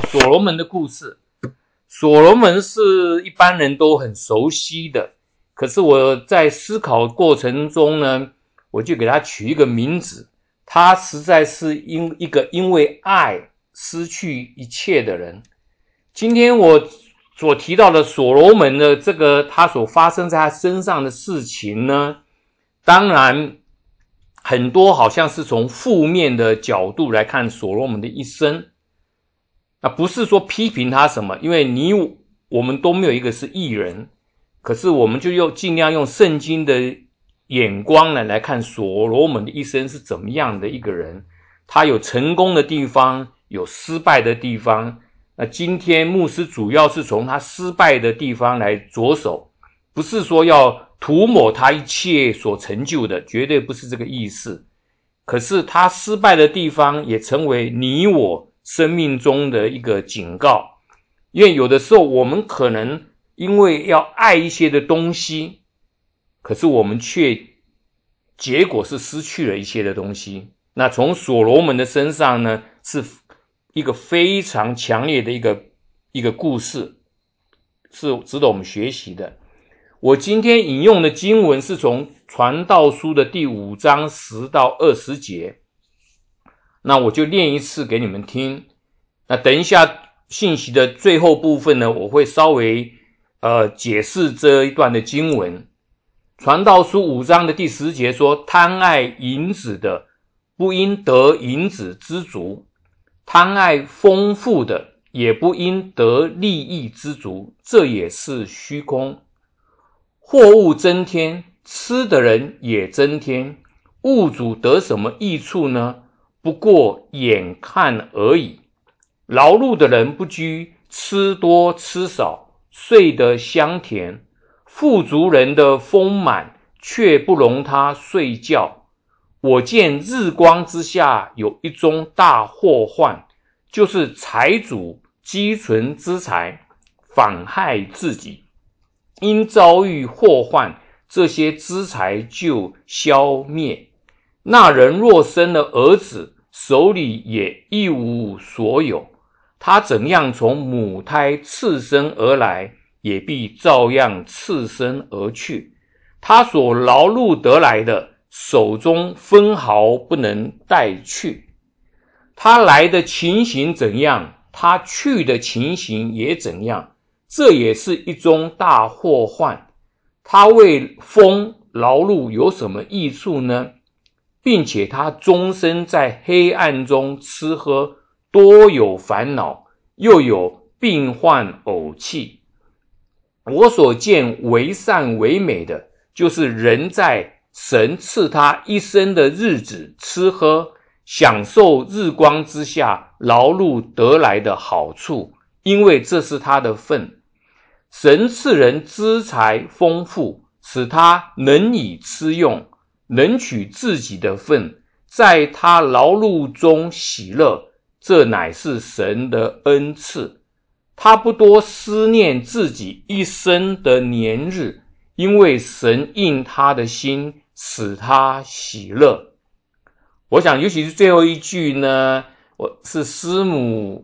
所罗门的故事。所罗门是一般人都很熟悉的，可是我在思考过程中呢，我就给他取一个名字，他实在是一个因为爱失去一切的人。今天我所提到的所罗门的这个他所发生在他身上的事情呢，当然很多好像是从负面的角度来看所罗门的一生，不是说批评他什么，因为我们都没有一个是义人，可是我们就尽量用圣经的眼光来看所罗门的一生是怎么样的一个人。他有成功的地方，有失败的地方。那今天牧师主要是从他失败的地方来着手，不是说要涂抹他一切所成就的，绝对不是这个意思。可是他失败的地方也成为你我生命中的一个警告，因为有的时候我们可能因为要爱一些的东西，可是我们却结果是失去了一些的东西。那从所罗门的身上呢，是一个非常强烈的一个故事，是值得我们学习的。我今天引用的经文是从传道书的第5章10到20节，那我就念一次给你们听。那等一下信息的最后部分呢，我会稍微解释这一段的经文。传道书5章的第10节说，贪爱银子的不应得银子知足，贪爱丰富的也不应得利益知足，这也是虚空。货物增添，吃的人也增添，物主得什么益处呢？不过眼看而已。劳碌的人不拘吃多吃少，睡得香甜，富足人的丰满却不容他睡觉。我见日光之下有一宗大祸患，就是财主积存资财，反害自己。因遭遇祸患，这些资财就消灭。那人若生了儿子，手里也一无所有，他怎样从母胎赤身而来，也必照样赤身而去。他所劳碌得来的，手中分毫不能带去。他来的情形怎样，他去的情形也怎样，这也是一宗大祸患。他为风劳碌有什么益处呢？并且他终身在黑暗中吃喝，多有烦恼，又有病患偶气。我所见为善为美的，就是人在神赐他一生的日子吃喝，享受日光之下劳碌得来的好处，因为这是他的份。神赐人资财丰富，使他能以吃用，能取自己的份，在他劳碌中喜乐，这乃是神的恩赐。他不多思念自己一生的年日，因为神应他的心，使他喜乐。我想尤其是最后一句呢，我是师母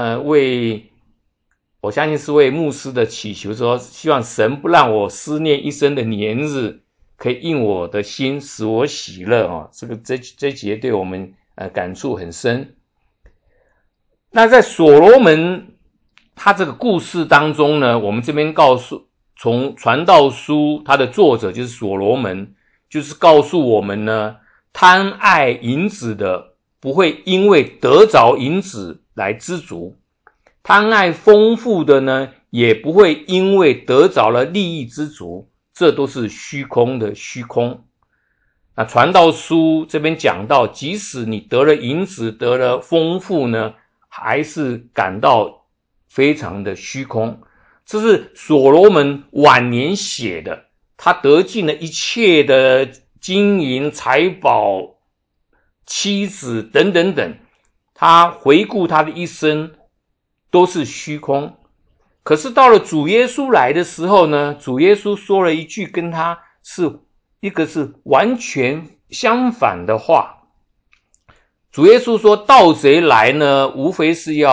我相信是为牧师的祈求，说希望神不让我思念一生的年日，可以应我的心，使我喜乐这节对我们感触很深。那在所罗门他这个故事当中呢，我们这边从传道书他的作者就是所罗门，就是告诉我们呢，贪爱银子的不会因为得着银子来知足，贪爱丰富的呢，也不会因为得着了利益知足，这都是虚空的虚空。那传道书这边讲到，即使你得了银子，得了丰富呢，还是感到非常的虚空。这是所罗门晚年写的，他得尽了一切的金银财宝、妻子等等等，他回顾他的一生都是虚空。可是到了主耶稣来的时候呢，主耶稣说了一句跟他是完全相反的话。主耶稣说，盗贼来呢，无非是要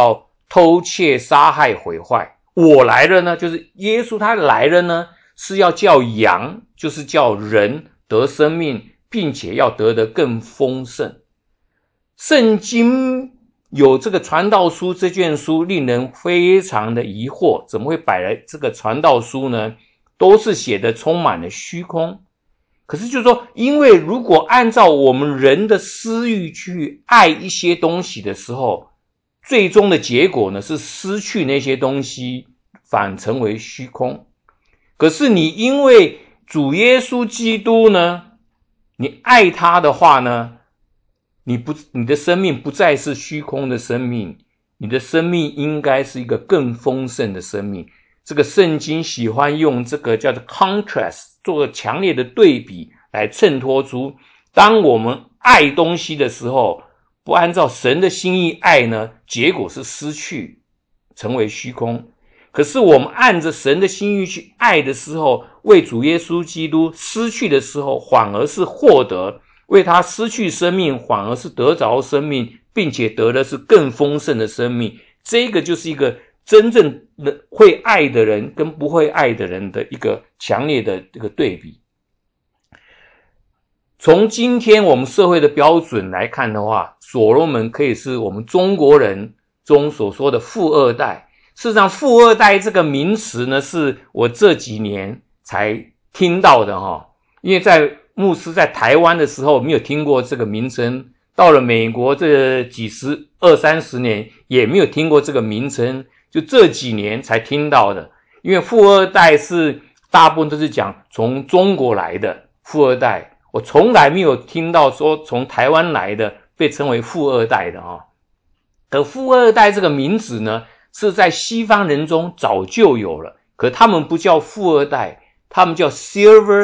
偷窃、杀害、毁坏。我来了呢，就是耶稣他来了呢，是要叫羊，就是叫人得生命，并且要得的更丰盛。圣经有这个传道书这卷书，令人非常的疑惑，怎么会摆来这个传道书呢？都是写的充满了虚空。可是就是说，因为如果按照我们人的私欲去爱一些东西的时候，最终的结果呢，是失去那些东西，反成为虚空。可是你因为主耶稣基督呢，你爱他的话呢，你的生命不再是虚空的生命，你的生命应该是一个更丰盛的生命。这个圣经喜欢用这个叫做 contrast 做强烈的对比来衬托出，当我们爱东西的时候，不按照神的心意爱呢，结果是失去，成为虚空。可是我们按着神的心意去爱的时候，为主耶稣基督失去的时候，反而是获得；为他失去生命，反而是得着生命，并且得的是更丰盛的生命。这个就是一个真正的会爱的人跟不会爱的人的一个强烈的这个对比。从今天我们社会的标准来看的话，所罗门可以是我们中国人中所说的富二代。事实上，富二代这个名词呢，是我这几年才听到的因为在牧师在台湾的时候没有听过这个名称，到了美国这20-30年也没有听过这个名称，就这几年才听到的。因为富二代是大部分都是讲从中国来的富二代，我从来没有听到说从台湾来的被称为富二代的而富二代这个名字呢，是在西方人中早就有了，可他们不叫富二代，他们叫 silver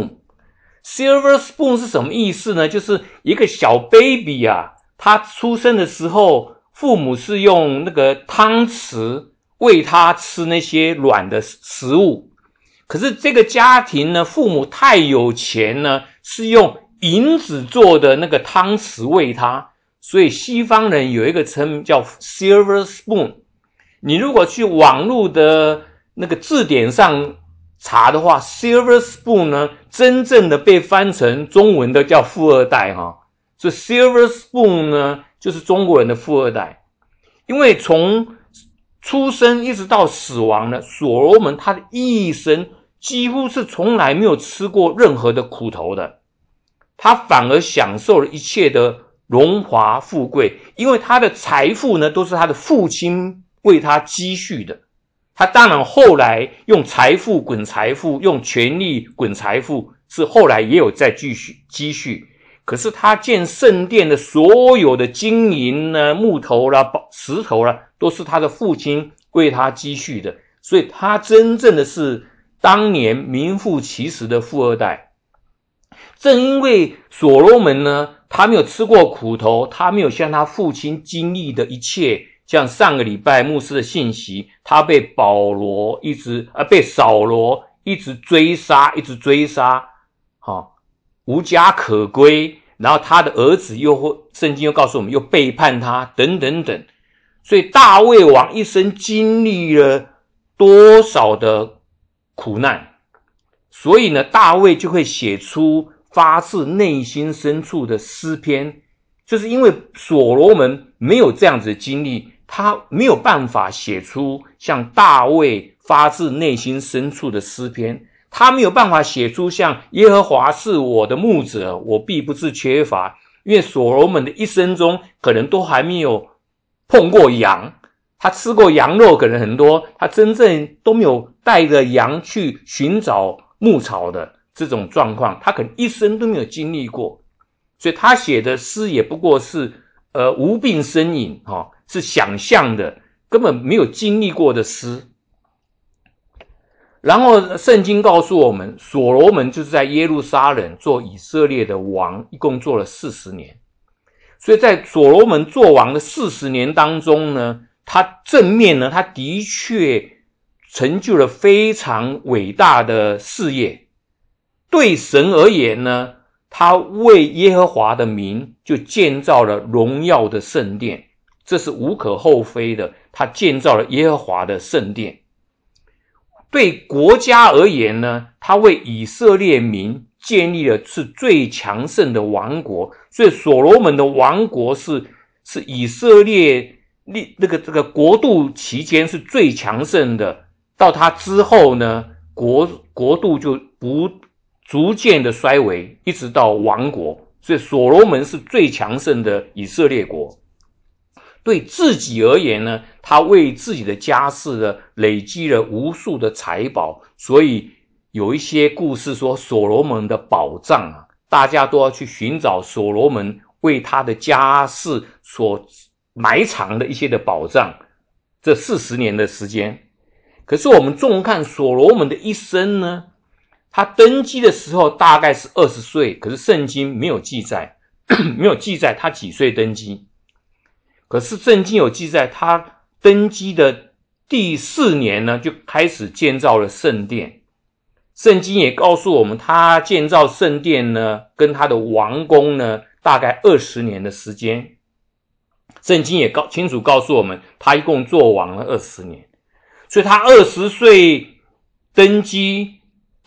spoon。silver spoon 是什么意思呢？就是一个小 baby 他出生的时候，父母是用那个汤匙喂他吃那些软的食物。可是这个家庭呢，父母太有钱呢，是用银子做的那个汤匙喂他，所以西方人有一个称名叫 silver spoon。你如果去网络的那个字典上查的话， silver spoon 呢，真正的被翻成中文的叫富二代所以 silver spoon 呢，就是中国人的富二代。因为从出生一直到死亡呢，所罗门他的一生几乎是从来没有吃过任何的苦头的，他反而享受了一切的荣华富贵，因为他的财富呢，都是他的父亲为他积蓄的。他当然后来用财富滚财富，用权力滚财富，是后来也有在继续积蓄。可是他建圣殿的所有的金银呢、木头啦、石头啦，都是他的父亲为他积蓄的，所以他真正的是当年名副其实的富二代。正因为所罗门呢，他没有吃过苦头，他没有像他父亲经历的一切，像上个礼拜牧师的信息，他被扫罗一直追杀，无家可归，然后他的儿子圣经又告诉我们又背叛他，等等等。所以大卫王一生经历了多少的苦难，所以呢，大卫就会写出发自内心深处的诗篇。就是因为所罗门没有这样子的经历，他没有办法写出像大卫发自内心深处的诗篇，他没有办法写出像耶和华是我的牧者，我必不致缺乏。因为所罗门的一生中可能都还没有碰过羊，他吃过羊肉可能很多，他真正都没有带着羊去寻找牧草的这种状况，他可能一生都没有经历过。所以他写的诗也不过是无病呻吟是想象的，根本没有经历过的诗。然后圣经告诉我们，所罗门就是在耶路撒冷做以色列的王，一共做了40年。所以在所罗门做王的40年当中呢，他正面呢，他的确成就了非常伟大的事业。对神而言呢，他为耶和华的名就建造了荣耀的圣殿， 这是无可厚非的，他建造了耶和华的圣殿。对国家而言呢，他为以色列民建立了是最强盛的王国，所以所罗门的王国是以色列这个国度期间是最强盛的。到他之后呢，国度就逐渐的衰微，一直到亡国。所以所罗门是最强盛的以色列国。对自己而言呢，他为自己的家世呢累积了无数的财宝，所以有一些故事说所罗门的宝藏啊，大家都要去寻找所罗门为他的家世所埋藏的一些的宝藏。这40年的时间，可是我们纵看所罗门的一生呢，他登基的时候大概是20岁，可是圣经没有记载没有记载他几岁登基。可是圣经有记载，他登基的第4年呢，就开始建造了圣殿。圣经也告诉我们，他建造圣殿呢，跟他的王宫呢，大概20年的时间。圣经也清楚告诉我们，他一共做王了20年。所以他20岁登基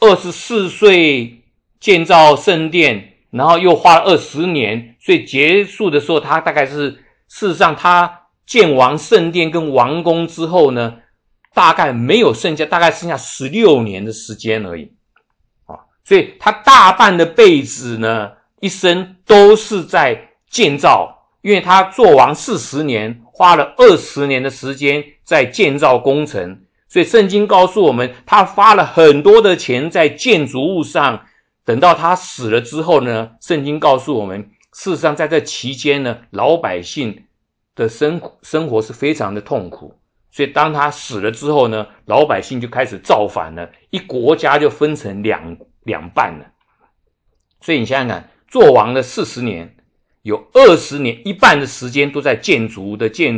，24岁建造圣殿，然后又花了20年，所以结束的时候，他大概是事实上他建完圣殿跟王宫之后呢，大概没有剩下，大概剩下16年的时间而已。所以他大半的辈子呢，一生都是在建造，因为他做王40年，花了20年的时间在建造工程。所以圣经告诉我们，他花了很多的钱在建筑物上。等到他死了之后呢，圣经告诉我们，事实上在这期间呢，老百姓的生活是非常的痛苦。所以当他死了之后呢，老百姓就开始造反了，一国家就分成两半了。所以你想想看，做王的40年，有20年一半的时间都在建筑。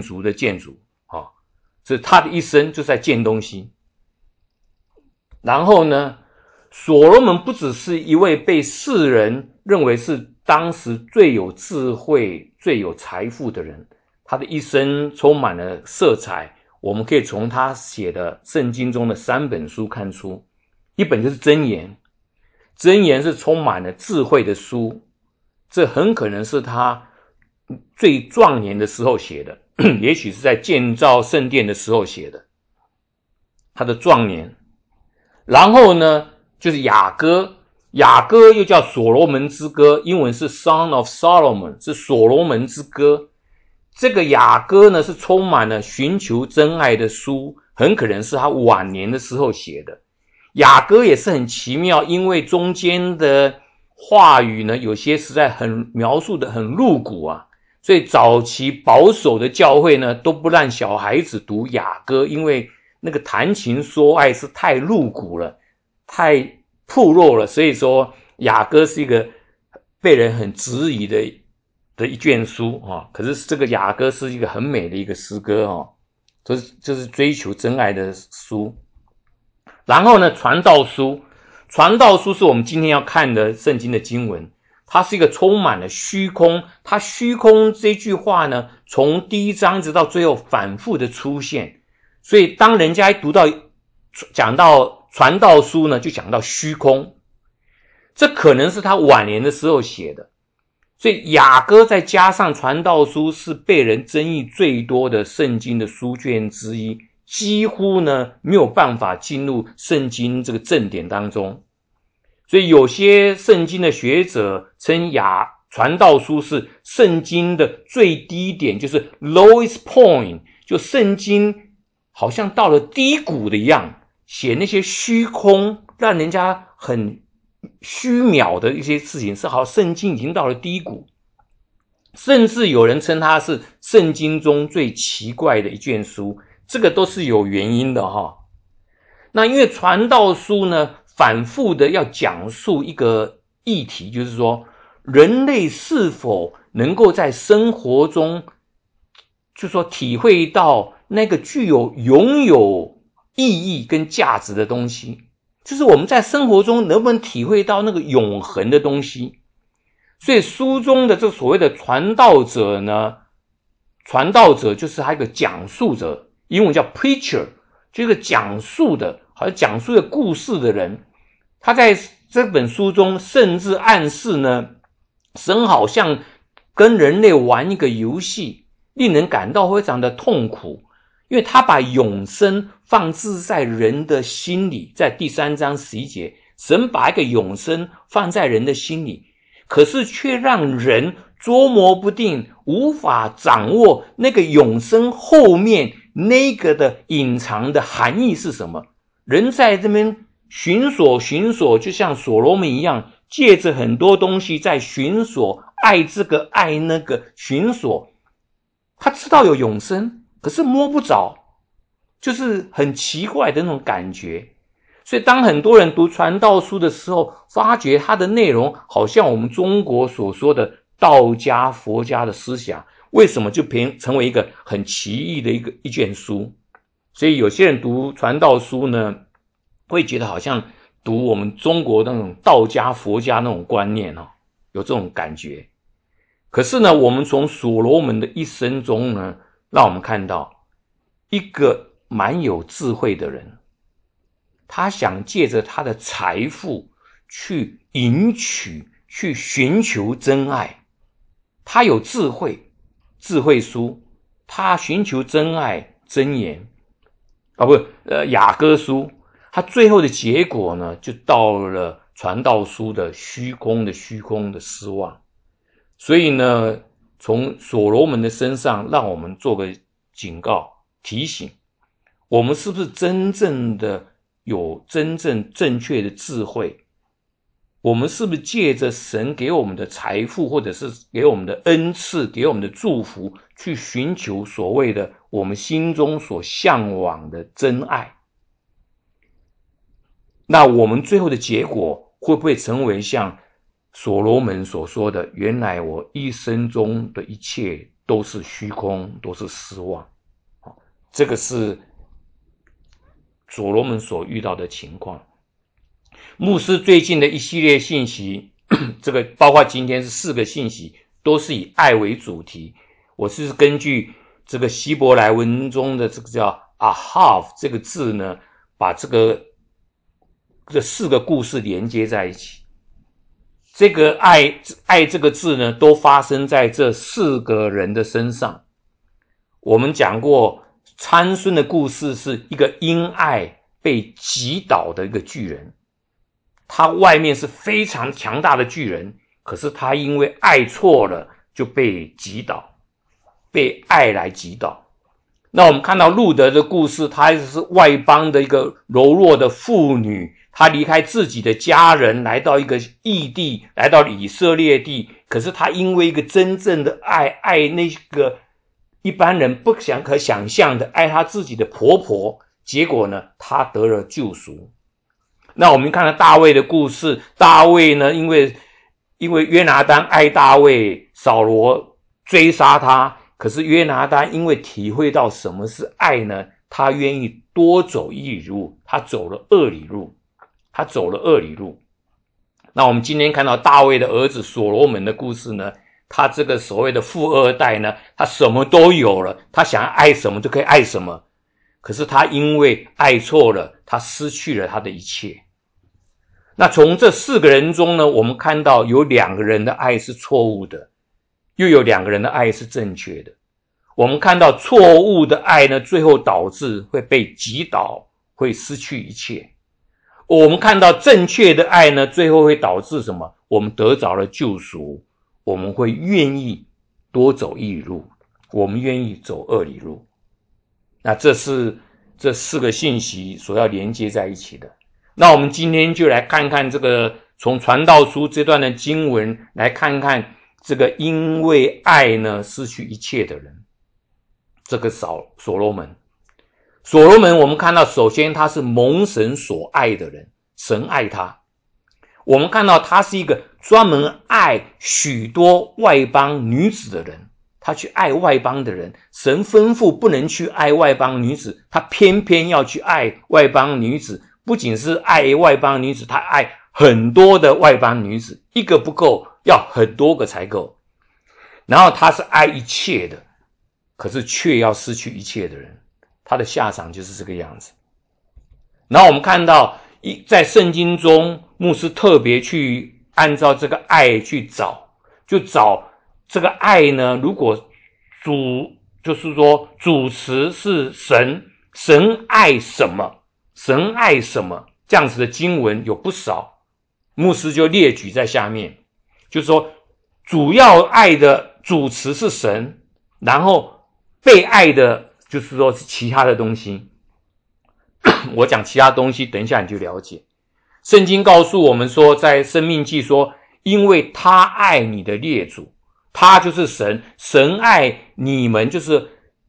所以他的一生就在建东西。然后呢，所罗门不只是一位被世人认为是当时最有智慧、最有财富的人，他的一生充满了色彩。我们可以从他写的圣经中的3本书看出，一本就是箴言，箴言是充满了智慧的书，这很可能是他最壮年的时候写的，也许是在建造圣殿的时候写的，他的壮年。然后呢，就是雅歌，雅歌又叫所罗门之歌，英文是 Song of Solomon， 是所罗门之歌。这个雅歌呢，是充满了寻求真爱的书，很可能是他晚年的时候写的。雅歌也是很奇妙，因为中间的话语呢，有些实在描述的很露骨啊，所以早期保守的教会呢，都不让小孩子读雅歌，因为那个谈情说爱是太露骨了，太暴露了，所以说雅歌是一个被人很质疑的一卷书啊。可是这个雅歌是一个很美的一个诗歌啊，就是追求真爱的书。然后呢，传道书是我们今天要看的圣经的经文，它是一个充满了虚空。它虚空这句话呢，从第1章直到最后反复的出现。所以当人家讲到传道书呢，就讲到虚空，这可能是他晚年的时候写的。所以雅歌再加上传道书，是被人争议最多的圣经的书卷之一，几乎呢没有办法进入圣经这个正典当中。所以有些圣经的学者称传道书是圣经的最低点，就是 lowest point， 就圣经好像到了低谷的一样，写那些虚空让人家很虚渺的一些事情，是好圣经已经到了低谷。甚至有人称它是圣经中最奇怪的一卷书，这个都是有原因的哈。那因为传道书呢，反复的要讲述一个议题，就是说人类是否能够在生活中就说体会到那个具有拥有意义跟价值的东西，就是我们在生活中能不能体会到那个永恒的东西。所以书中的这所谓的传道者呢， 传道者就是他一个讲述者，英文叫 preacher， 就是个讲述的，好像讲述一个故事的人。他在这本书中甚至暗示呢，神好像跟人类玩一个游戏，令人感到非常的痛苦，因为他把永生放置在人的心里。在第3章11节，神把一个永生放在人的心里，可是却让人捉摸不定，无法掌握那个永生后面那个的隐藏的含义是什么。人在这边寻索，就像所罗门一样，借着很多东西在寻索，爱这个爱那个，寻索。他知道有永生，可是摸不着，就是很奇怪的那种感觉。所以当很多人读传道书的时候，发觉它的内容好像我们中国所说的道家佛家的思想，为什么就成为一个很奇异的一卷书。所以有些人读传道书呢，会觉得好像读我们中国那种道家佛家那种观念有这种感觉。可是呢，我们从所罗门的一生中呢，让我们看到一个蛮有智慧的人，他想借着他的财富去迎娶，去寻求真爱。他有智慧，智慧书，他寻求真爱，箴言雅歌书。他最后的结果呢，就到了传道书的虚空的失望。所以呢，从所罗门的身上，让我们做个警告提醒，我们是不是真正的有真正正确的智慧？我们是不是借着神给我们的财富，或者是给我们的恩赐，给我们的祝福，去寻求所谓的我们心中所向往的真爱？那我们最后的结果会不会成为像所罗门所说的，原来我一生中的一切都是虚空，都是失望？这个是所罗门所遇到的情况。牧师最近的一系列信息，这个包括今天是4个信息，都是以爱为主题。我是根据这个希伯来文中的这个叫 ahav 这个字呢，把这4个故事连接在一起。这个爱这个字呢，都发生在这4个人的身上。我们讲过参孙的故事，是一个因爱被击倒的一个巨人。他外面是非常强大的巨人，可是他因为爱错了，就被击倒，被爱来击倒。那我们看到路德的故事，他是外邦的一个柔弱的妇女，她离开自己的家人，来到一个异地，来到以色列地，可是她因为一个真正的爱那个一般人不可想象的爱她自己的婆婆，结果呢，她得了救赎。那我们看到大卫的故事，大卫呢，因为约拿单爱大卫，扫罗追杀他，可是约拿单因为体会到什么是爱呢，他愿意多走1里路，他走了2里路。那我们今天看到大卫的儿子所罗门的故事呢，他这个所谓的富二代呢，他什么都有了，他想要爱什么就可以爱什么，可是他因为爱错了，他失去了他的一切。那从这4个人中呢，我们看到有2个人的爱是错误的，又有2个人的爱是正确的。我们看到错误的爱呢，最后导致会被击倒，会失去一切。我们看到正确的爱呢，最后会导致什么？我们得着了救赎，我们会愿意多走1里路，我们愿意走2里路。那这是这4个信息所要连接在一起的。那我们今天就来看看这个从传道书这段的经文，来看看这个因为爱呢失去一切的人。这个所罗门我们看到，首先他是蒙神所爱的人，神爱他。我们看到他是一个专门爱许多外邦女子的人，他去爱外邦的人。神吩咐不能去爱外邦女子，他偏偏要去爱外邦女子。不仅是爱外邦女子，他爱很多的外邦女子，一个不够，要很多个才够。然后他是爱一切的， 可是却要失去一切的人，他的下场就是这个样子。然后我们看到在圣经中，牧师特别去按照这个爱去找，就找这个爱呢，如果就是说主词是神，神爱什么，神爱什么，这样子的经文有不少，牧师就列举在下面，就是说主要爱的主词是神，然后被爱的就是说是其他的东西。我讲其他东西，等一下你就了解。圣经告诉我们说，在申命记说，因为他爱你的列祖，他就是神，神爱你们，就是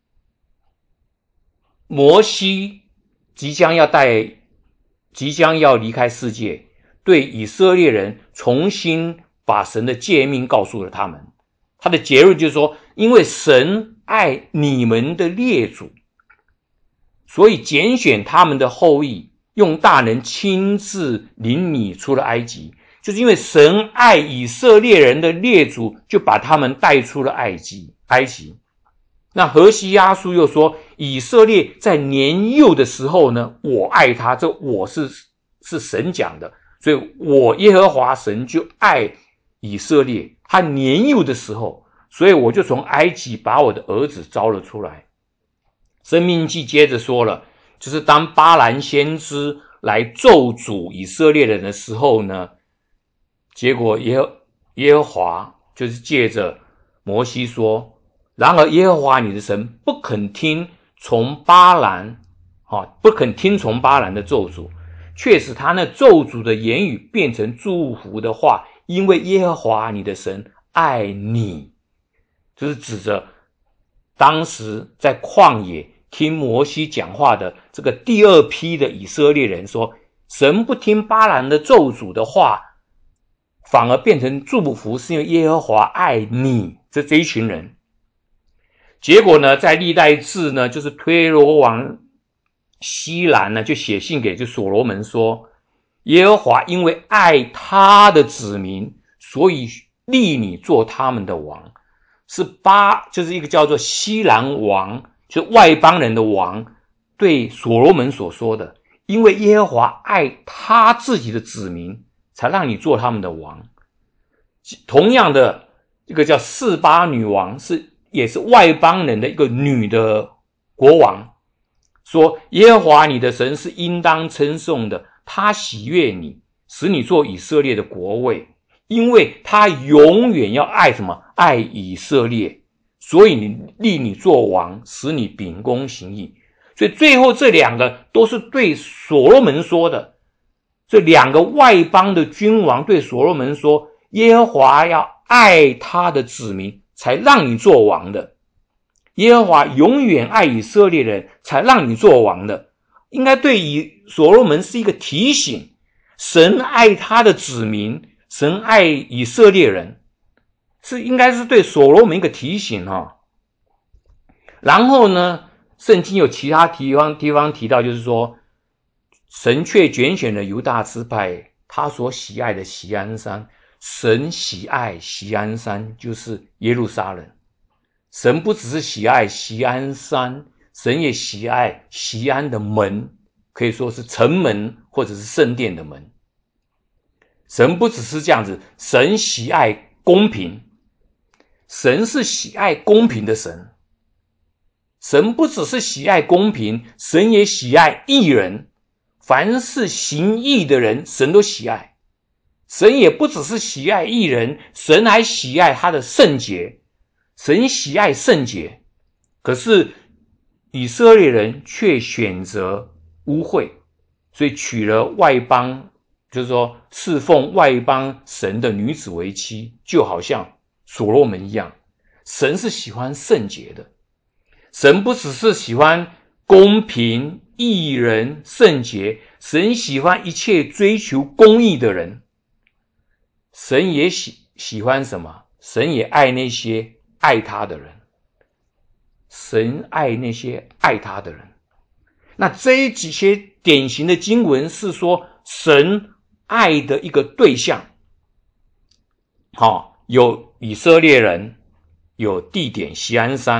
摩西即将要离开世界，对以色列人重新把神的诫命告诉了他们。他的结论就是说，因为神爱你们的列祖，所以拣选他们的后裔，用大能亲自领你出了埃及，就是因为神爱以色列人的列祖，就把他们带出了埃及。那何西阿书又说，以色列在年幼的时候呢，我爱他，这我是神讲的，所以我耶和华神就爱以色列，他年幼的时候，所以我就从埃及把我的儿子招了出来。申命记接着说了，就是当巴兰先知来咒诅以色列人的时候呢，结果耶和华就是借着摩西说，然而耶和华你的神不肯听从巴兰的咒诅，却使他那咒诅的言语变成祝福的话，因为耶和华你的神爱你。就是指着当时在旷野听摩西讲话的这个第二批的以色列人说，神不听巴兰的咒诅的话，反而变成祝福，是因为耶和华爱你，这一群人。结果呢，在历代志呢，就是推罗王西兰呢，就写信给所罗门说，耶和华因为爱他的子民，所以立你做他们的王。就是一个叫做西兰王，就是外邦人的王，对所罗门所说的，因为耶和华爱他自己的子民，才让你做他们的王。同样的，这个叫示巴女王，也是外邦人的一个女的国王，说耶和华你的神是应当称颂的，他喜悦你，使你做以色列的国位，因为他永远要爱什么？爱以色列，所以立你做王，使你秉公行义。所以最后这两个都是对所罗门说的，这两个外邦的君王对所罗门说，耶和华要爱他的子民，才让你做王的。耶和华永远爱以色列人，才让你做王的。应该对所罗门是一个提醒，神爱他的子民，神爱以色列人，应该是对所罗门一个提醒然后呢，圣经有其他地方提到，就是说神却拣选了犹大支派，他所喜爱的锡安山。神喜爱锡安山，就是耶路撒冷。神不只是喜爱锡安山，神也喜爱锡安的门，可以说是城门或者是圣殿的门。神不只是这样子，神喜爱公平，神是喜爱公平的神。神不只是喜爱公平，神也喜爱义人，凡是行义的人，神都喜爱。神也不只是喜爱义人，神还喜爱他的圣洁。神喜爱圣洁，可是以色列人却选择污秽，所以娶了外邦，就是说侍奉外邦神的女子为妻，就好像所罗门一样。神是喜欢圣洁的，神不只是喜欢公平、义人、圣洁，神喜欢一切追求公义的人。神也喜欢什么？神也爱那些爱他的人。神爱那些爱他的人。那这几些典型的经文是说神爱的一个对象。有以色列人，有地点锡安山，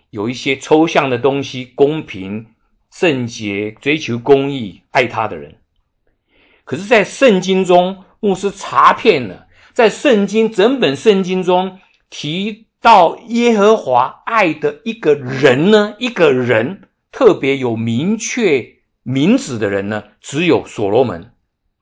有一些抽象的东西，公平、圣洁、追求公义、爱他的人。可是在圣经中，牧师查遍了，在整本圣经中提到耶和华爱的一个人呢，一个人特别有明确名字的人呢，只有所罗门。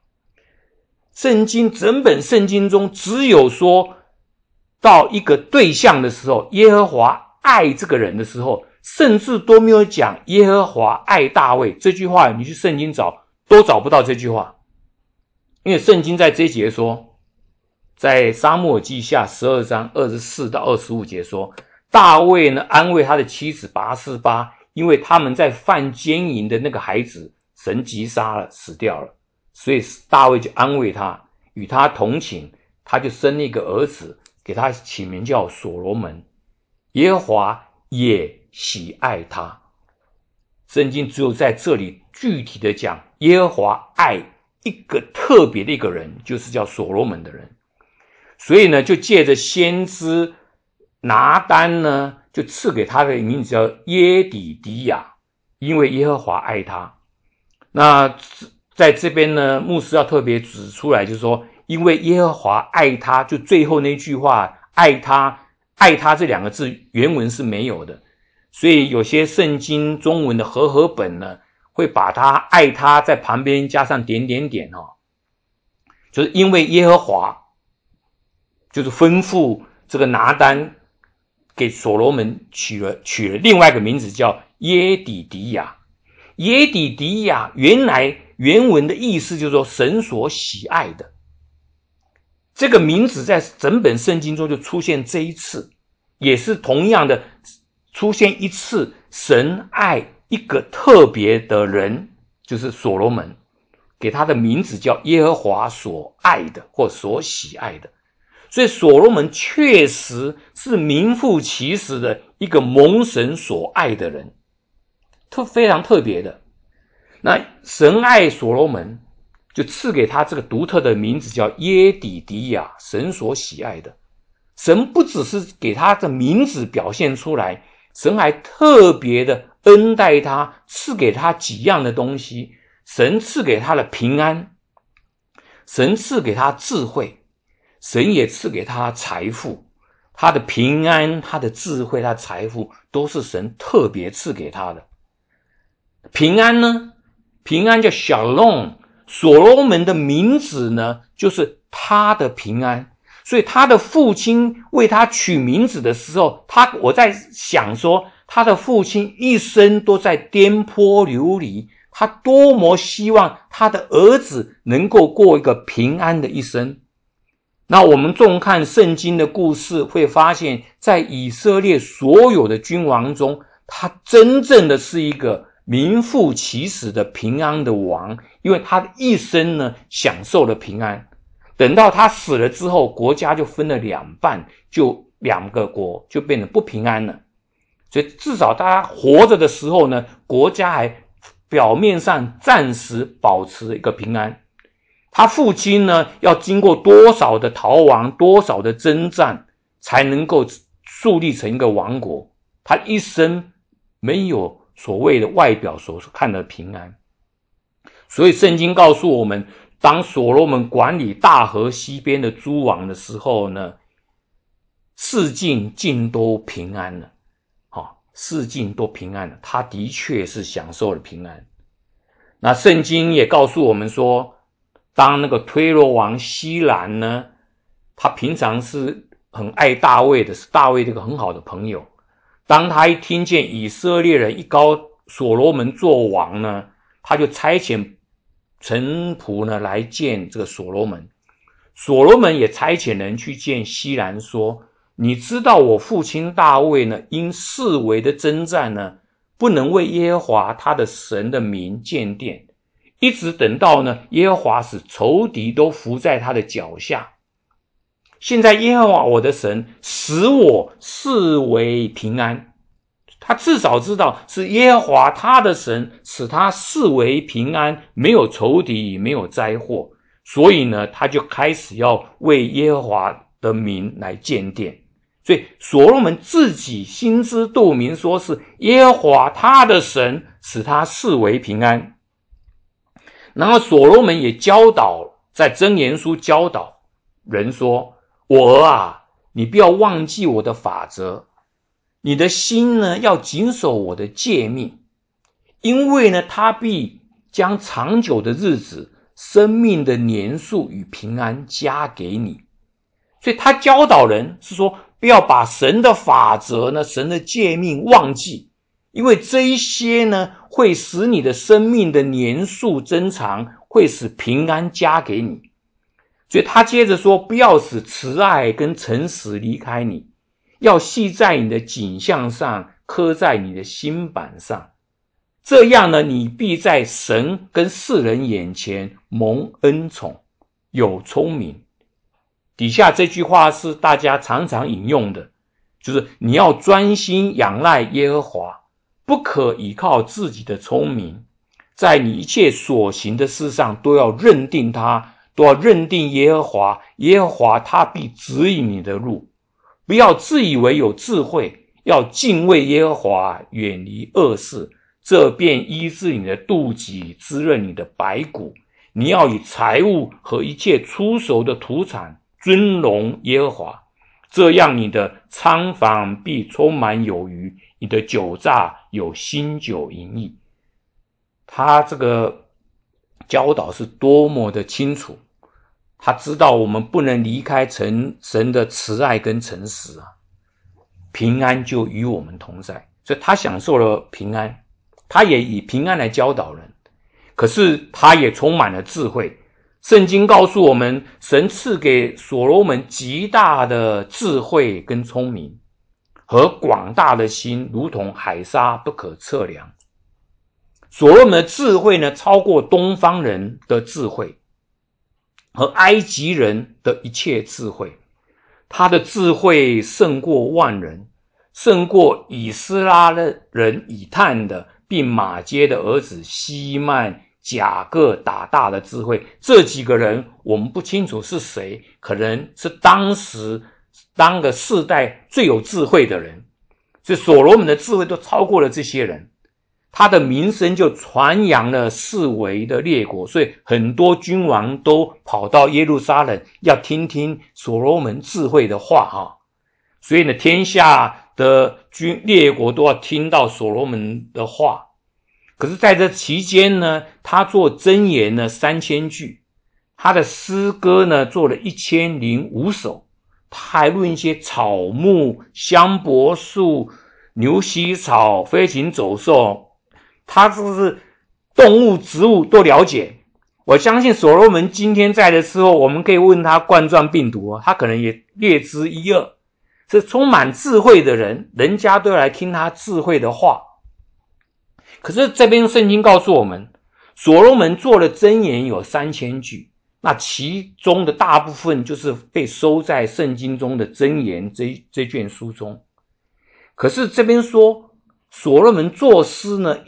整本圣经中只有说到一个对象的时候，耶和华爱这个人的时候，甚至都没有讲耶和华爱大卫，这句话你去圣经找都找不到这句话。因为圣经在这一节说，在撒母耳记下12章24到25节说，大卫呢安慰他的妻子拔示巴，因为他们在犯奸淫的那个孩子神击杀了，死掉了，所以大卫就安慰他，与他同寝，他就生了一个儿子，给他起名叫所罗门。耶和华也喜爱他。圣经只有在这里具体的讲耶和华爱一个特别的一个人，就是叫所罗门的人。所以呢，就借着先知拿单呢，就赐给他的名字叫耶底迪亚，因为耶和华爱他。那在这边呢，牧师要特别指出来，就是说，因为耶和华爱他，就最后那句话爱他这两个字原文是没有的，所以有些圣经中文的和合本呢，会把他爱他在旁边加上点点点就是因为耶和华就是吩咐这个拿单给所罗门取了另外一个名字叫耶底迪亚。耶底迪亚原文的意思就是说神所喜爱的，这个名字在整本圣经中就出现这一次，也是同样的出现一次，神爱一个特别的人，就是所罗门，给他的名字叫耶和华所爱的或所喜爱的。所以所罗门确实是名副其实的一个蒙神所爱的人，非常特别的。那神爱所罗门，就赐给他这个独特的名字叫耶底迪亚，神所喜爱的。神不只是给他的名字表现出来，神还特别的恩待他，赐给他几样的东西。神赐给他的平安，神赐给他智慧，神也赐给他财富。他的平安，他的智慧，他的财富都是神特别赐给他的。平安呢，平安叫 Shalom， 所罗门的名字呢就是他的平安。所以他的父亲为他取名字的时候，我在想说，他的父亲一生都在颠簸流离，他多么希望他的儿子能够过一个平安的一生。那我们纵看圣经的故事，会发现在以色列所有的君王中，他真正的是一个名副其实的平安的王，因为他的一生呢享受了平安。等到他死了之后，国家就分了两半，就两个国就变得不平安了。所以至少他活着的时候呢，国家还表面上暂时保持一个平安。他父亲呢，要经过多少的逃亡，多少的征战，才能够树立成一个王国。他一生没有所谓的外表所看的平安。所以圣经告诉我们，当所罗门管理大河西边的诸王的时候呢，四境都平安了。四境都平安了，他的确是享受了平安。那圣经也告诉我们说，当那个推罗王西兰呢，他平常是很爱大卫的，是大卫这个很好的朋友。当他一听见以色列人一高所罗门做王呢，他就差遣臣仆呢来见这个所罗门。所罗门也差遣人去见西兰说，你知道我父亲大卫呢，因四围的征战呢，不能为耶和华他的神的名建殿，一直等到呢耶和华使仇敌都伏在他的脚下。现在耶和华我的神使我四围平安，他至少知道是耶和华他的神使他四围平安，没有仇敌，没有灾祸。所以呢，他就开始要为耶和华的名来建殿。 所以所罗门自己心知肚明，说是耶和华他的神使他视为平安。然后所罗门也教导，在箴言书教导人说，我儿啊，你不要忘记我的法则，你的心呢要谨守我的诫命，因为呢他必将长久的日子、生命的年数与平安加给你。所以他教导人是说，不要把神的法则呢、神的诫命忘记，因为这一些呢会使你的生命的年数增长，会使平安加给你。所以他接着说，不要使慈爱跟诚实离开你，要系在你的颈项上，刻在你的心板上，这样呢你必在神跟世人眼前蒙恩宠，有聪明。底下这句话是大家常常引用的，就是你要专心仰赖耶和华，不可依靠自己的聪明，在你一切所行的事上都要认定他，都要认定耶和华，耶和华他必指引你的路。不要自以为有智慧，要敬畏耶和华，远离恶事，这便医治你的肚脐，滋润你的白骨。你要以财物和一切出熟的土产尊荣耶和华，这样你的仓房必充满有余，你的酒榨有新酒盈溢。他这个教导是多么的清楚，他知道我们不能离开神的慈爱跟诚实啊，平安就与我们同在。所以他享受了平安，他也以平安来教导人，可是他也充满了智慧。圣经告诉我们，神赐给所罗门极大的智慧跟聪明，和广大的心，如同海沙不可测量。所罗门的智慧呢，超过东方人的智慧和埃及人的一切智慧。他的智慧胜过万人，胜过以斯拉人以探的，并马街的儿子希曼、雅各打大的智慧。这几个人我们不清楚是谁，可能是当个世代最有智慧的人。所以所罗门的智慧都超过了这些人，他的名声就传扬了四围的列国，所以很多君王都跑到耶路撒冷要听听所罗门智慧的话啊。所以呢，天下的列国都要听到所罗门的话。可是在这期间呢，他做箴言呢3000句，他的诗歌呢做了1005首，他还论一些草木、香柏树、牛膝草、飞禽走兽，他就是动物植物都了解。我相信所罗门今天在的时候，我们可以问他冠状病毒，他可能也略知一二。是充满智慧的人，人家都要来听他智慧的话。可是这边圣经告诉我们，所罗门做了箴言有3000句，那其中的大部分就是被收在圣经中的箴言这卷书中。可是这边说所罗门作诗呢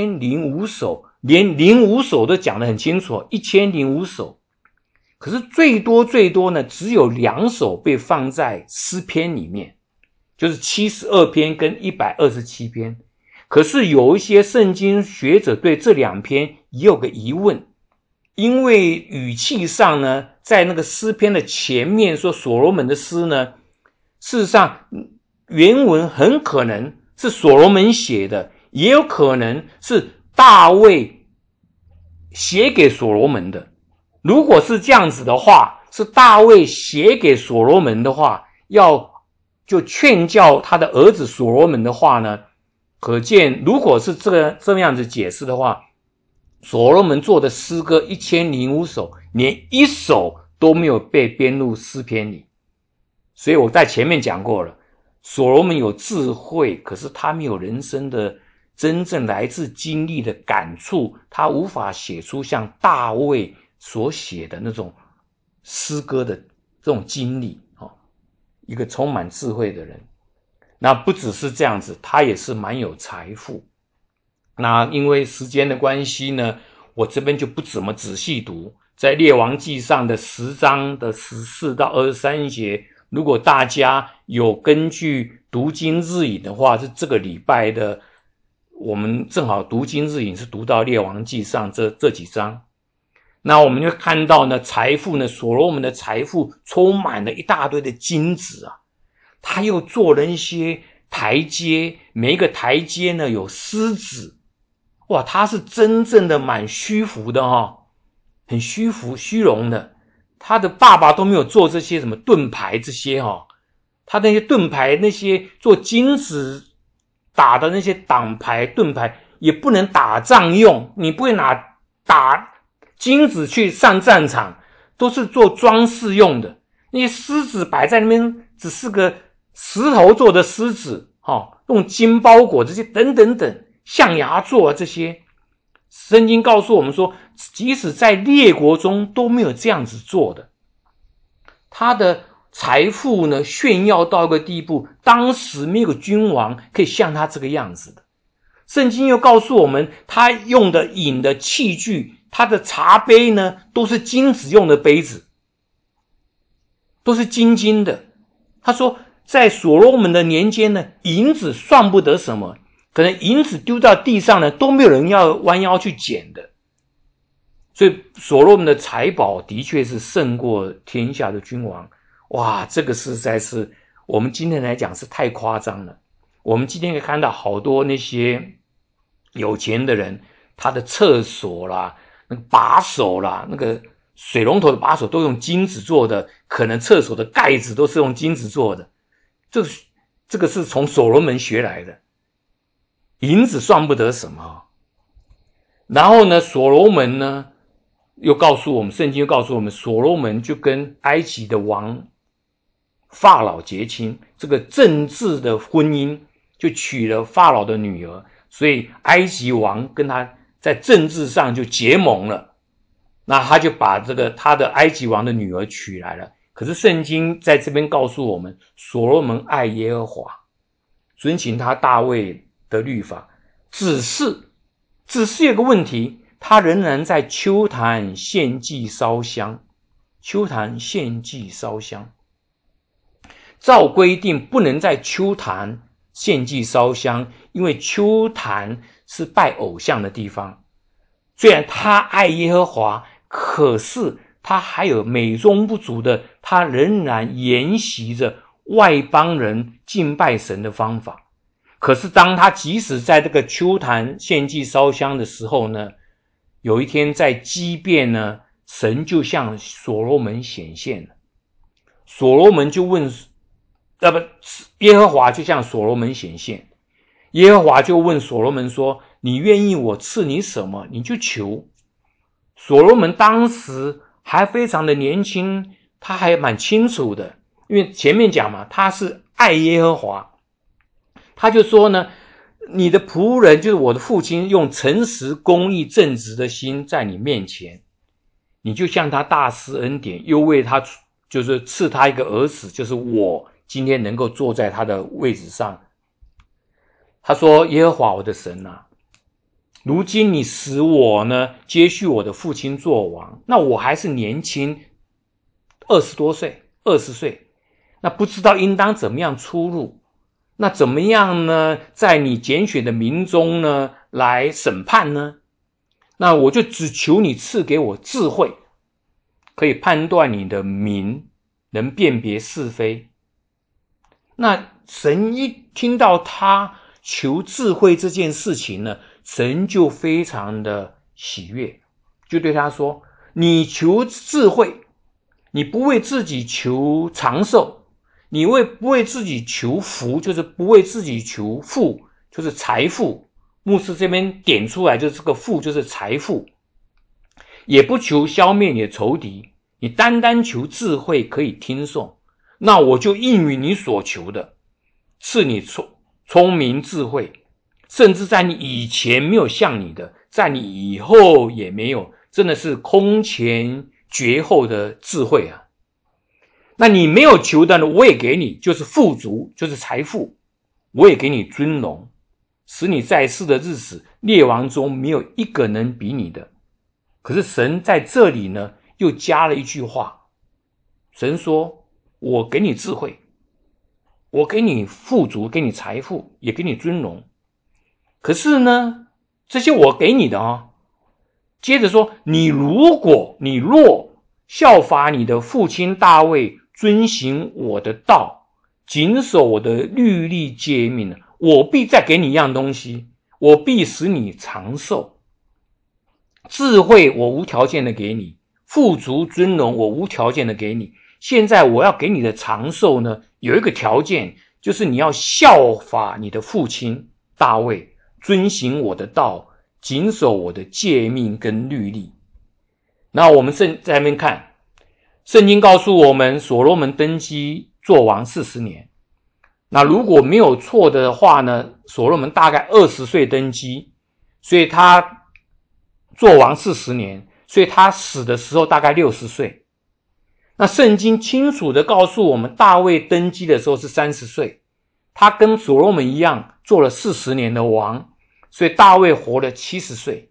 1005首，连05首都讲得很清楚，1005首。可是最多呢只有2首被放在诗篇里面，就是72篇跟127篇。可是有一些圣经学者对这2篇也有个疑问，因为语气上呢，在那个诗篇的前面说所罗门的诗呢，事实上原文很可能是所罗门写的，也有可能是大卫写给所罗门的。如果是这样子的话，是大卫写给所罗门的话，就劝教他的儿子所罗门的话呢，可见如果是这样子解释的话，所罗门做的诗歌1005首，连1首都没有被编入诗篇里。所以我在前面讲过了，所罗门有智慧，可是他没有人生的真正来自经历的感触，他无法写出像大卫所写的那种诗歌的这种经历。一个充满智慧的人，那不只是这样子，他也是蛮有财富。那因为时间的关系呢，我这边就不怎么仔细读，在列王纪上的10章的14到23节， 如果大家有根据读经日引的话，是这个礼拜的，我们正好读经日引是读到列王纪上这几章。那我们就看到呢，财富呢，所罗门的财富充满了一大堆的金子啊，他又做了一些台阶，每一个台阶呢有狮子，哇，他是真正的蛮虚浮的很虚浮虚荣的。他的爸爸都没有做这些什么盾牌这些他那些盾牌，那些做金子打的那些挡牌盾牌也不能打仗用，你不会拿打金子去上战场，都是做装饰用的。那些狮子摆在那边只是个石头做的狮子用金包裹这些等等等，象牙做这些。圣经告诉我们说，即使在列国中都没有这样子做的。他的财富呢炫耀到一个地步，当时没有君王可以像他这个样子的。圣经又告诉我们，他用的饮的器具，他的茶杯呢都是金子用的杯子，都是金的。他说在所罗门的年间呢，银子算不得什么，可能银子丢到地上呢都没有人要弯腰去捡的。所以所罗门的财宝的确是胜过天下的君王。哇，这个实在是我们今天来讲是太夸张了。我们今天可以看到好多那些有钱的人，他的厕所啦，那个把手啦，那个水龙头的把手都用金子做的，可能厕所的盖子都是用金子做的。这个是从所罗门学来的，银子算不得什么。然后呢，所罗门呢又告诉我们，圣经又告诉我们，所罗门就跟埃及的王法老结亲，这个政治的婚姻，就娶了法老的女儿，所以埃及王跟他在政治上就结盟了。那他就把他的埃及王的女儿娶来了。可是圣经在这边告诉我们，所罗门爱耶和华，遵行他大卫的律法，只是有个问题，他仍然在丘坛献祭烧香。丘坛献祭烧香，照规定不能在丘坛献祭烧香，因为丘坛是拜偶像的地方。虽然他爱耶和华，可是他还有美中不足的，他仍然沿袭着外邦人敬拜神的方法。可是当他即使在这个丘坛献祭烧香的时候呢，有一天在基遍呢，神就向所罗门显现了。所罗门就问耶和华就向所罗门显现，耶和华就问所罗门说，你愿意我赐你什么，你就求。所罗门当时还非常的年轻，他还蛮清楚的，因为前面讲嘛，他是爱耶和华，他就说呢，你的仆人就是我的父亲，用诚实公义正直的心在你面前，你就向他大施恩典，又为他就是赐他一个儿子，就是我今天能够坐在他的位置上。他说，耶和华我的神啊，如今你使我呢接续我的父亲做王，那我还是年轻20多岁20岁，那不知道应当怎么样出入，那怎么样呢在你拣选的民中呢来审判呢？那我就只求你赐给我智慧，可以判断你的民，能辨别是非。那神一听到他求智慧这件事情呢，神就非常的喜悦，就对他说，你求智慧，你不为自己求长寿，你不为自己求福，就是不为自己求富，就是财富。牧师这边点出来，就是这个富就是财富，也不求消灭你的仇敌，你单单求智慧可以听颂，那我就应允你所求的，赐你聪明智慧，甚至在你以前没有像你的，在你以后也没有，真的是空前绝后的智慧啊。那你没有求的呢，我也给你，就是富足，就是财富，我也给你尊荣，使你在世的日子，列王中没有一个能比你的。可是神在这里呢，又加了一句话，神说， 我给你智慧，我给你富足，给你财富，也给你尊荣。可是呢，这些我给你的接着说，你若效法你的父亲大卫，遵行我的道，谨守我的律例诫命，我必再给你一样东西，我必使你长寿。智慧我无条件的给你，富足尊荣我无条件的给你。现在我要给你的长寿呢，有一个条件，就是你要效法你的父亲大卫，遵行我的道，谨守我的诫命跟律例。那我们在那边看，圣经告诉我们，所罗门登基做王40年。那如果没有错的话呢，所罗门大概20岁登基，所以他做王40年，所以他死的时候大概60岁。那圣经清楚的告诉我们，大卫登基的时候是30岁，他跟所罗门一样做了40年的王，所以大卫活了70岁。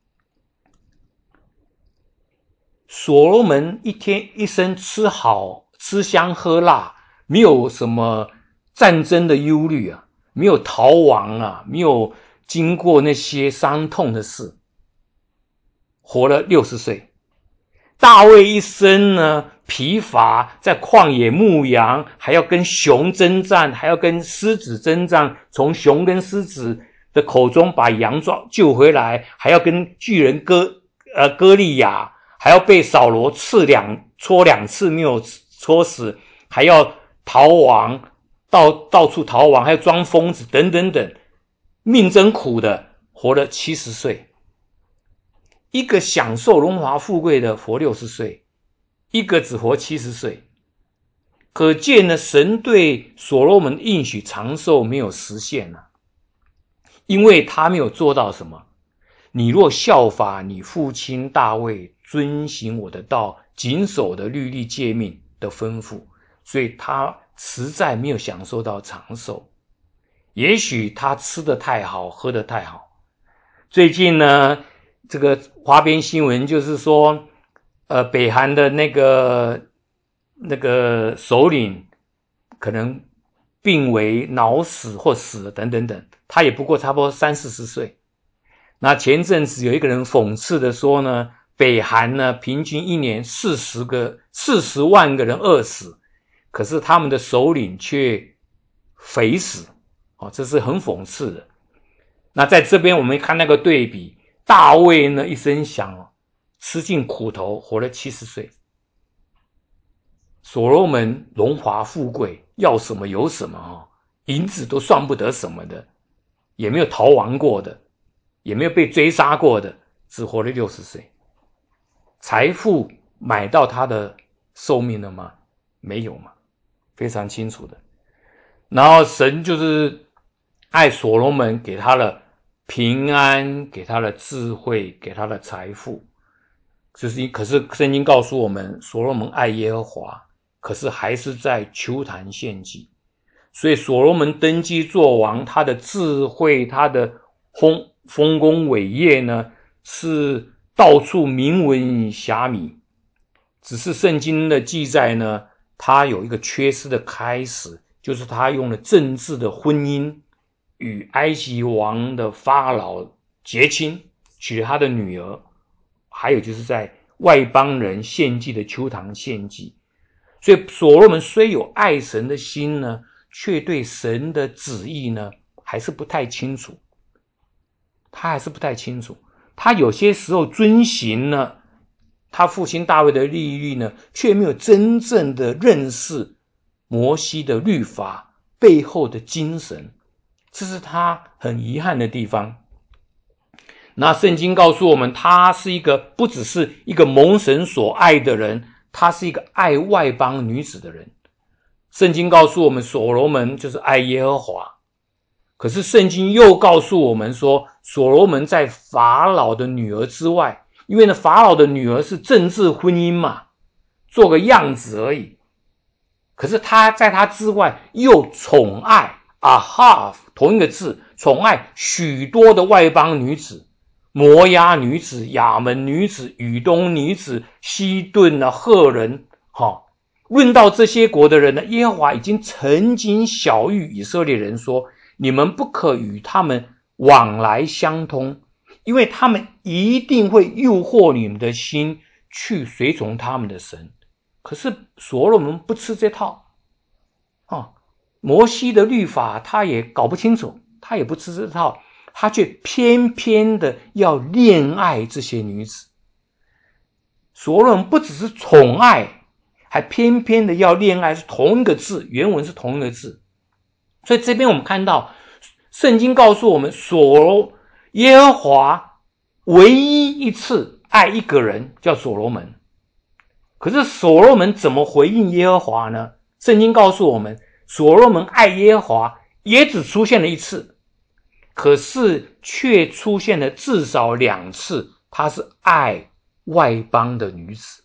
所罗门一生吃好吃香喝辣，没有什么战争的忧虑啊，没有逃亡啊，没有经过那些伤痛的事，活了60岁。大卫一生呢疲乏，在旷野牧羊，还要跟熊征战，还要跟狮子征战，从熊跟狮子的口中把羊救回来，还要跟巨人歌利亚，还要被扫罗戳2次没有戳死，还要逃亡，到处逃亡，还要装疯子等等等，命真苦的，活了70岁。一个享受荣华富贵的活60岁，一个只活70岁。可见呢，神对所罗门应许长寿没有实现啊，因为他没有做到什么。你若效法你父亲大卫，遵行我的道，谨守我的律例诫命的吩咐，所以他实在没有享受到长寿。也许他吃得太好，喝得太好。最近呢，这个花边新闻就是说，北韩的那个首领可能病危脑死或死了等等等，他也不过差不多30-40岁。那前阵子有一个人讽刺的说呢，北韩呢平均一年40万个人饿死，可是他们的首领却肥死，这是很讽刺的。那在这边我们看那个对比，大卫呢一生吃尽苦头，活了70岁。所罗门荣华富贵，要什么有什么银子都算不得什么的，也没有逃亡过的，也没有被追杀过的，只活了60岁。财富买到他的寿命了吗？没有嘛，非常清楚的。然后神就是爱所罗门，给他了平安，给他了智慧，给他了财富。可是圣经告诉我们，所罗门爱耶和华，可是还是在邱坛献祭。所以所罗门登基做王，他的智慧，他的丰功伟业呢，是到处名闻遐迩。只是圣经的记载呢，他有一个缺失的开始，就是他用了政治的婚姻与埃及王的法老结亲，娶了他的女儿，还有就是在外邦人献祭的邱坛献祭。所以所罗门虽有爱神的心呢，却对神的旨意呢还是不太清楚。他有些时候遵行呢他父亲大卫的律例呢，却没有真正的认识摩西的律法背后的精神，这是他很遗憾的地方。那圣经告诉我们，他是不只是一个蒙神所爱的人，他是一个爱外邦女子的人。圣经告诉我们，所罗门就是爱耶和华。可是圣经又告诉我们说，所罗门在法老的女儿之外，因为呢法老的女儿是政治婚姻嘛，做个样子而已。可是他在他之外又宠爱同一个字，宠爱许多的外邦女子，摩押女子、亚门女子、以东女子、西顿赫人， 论到这些国的人呢，耶和华已经曾经晓谕以色列人说，你们不可与他们往来相通，因为他们一定会诱惑你们的心去随从他们的神。可是所罗门不吃这套摩西的律法他也搞不清楚，他也不吃这套，他却偏偏的要恋爱这些女子。所罗门不只是宠爱，还偏偏的要恋爱，是同一个字，原文是同一个字。所以这边我们看到圣经告诉我们，耶和华唯一一次爱一个人叫所罗门。可是所罗门怎么回应耶和华呢？圣经告诉我们，所罗门爱耶和华也只出现了一次，可是却出现了至少2次，他是爱外邦的女子。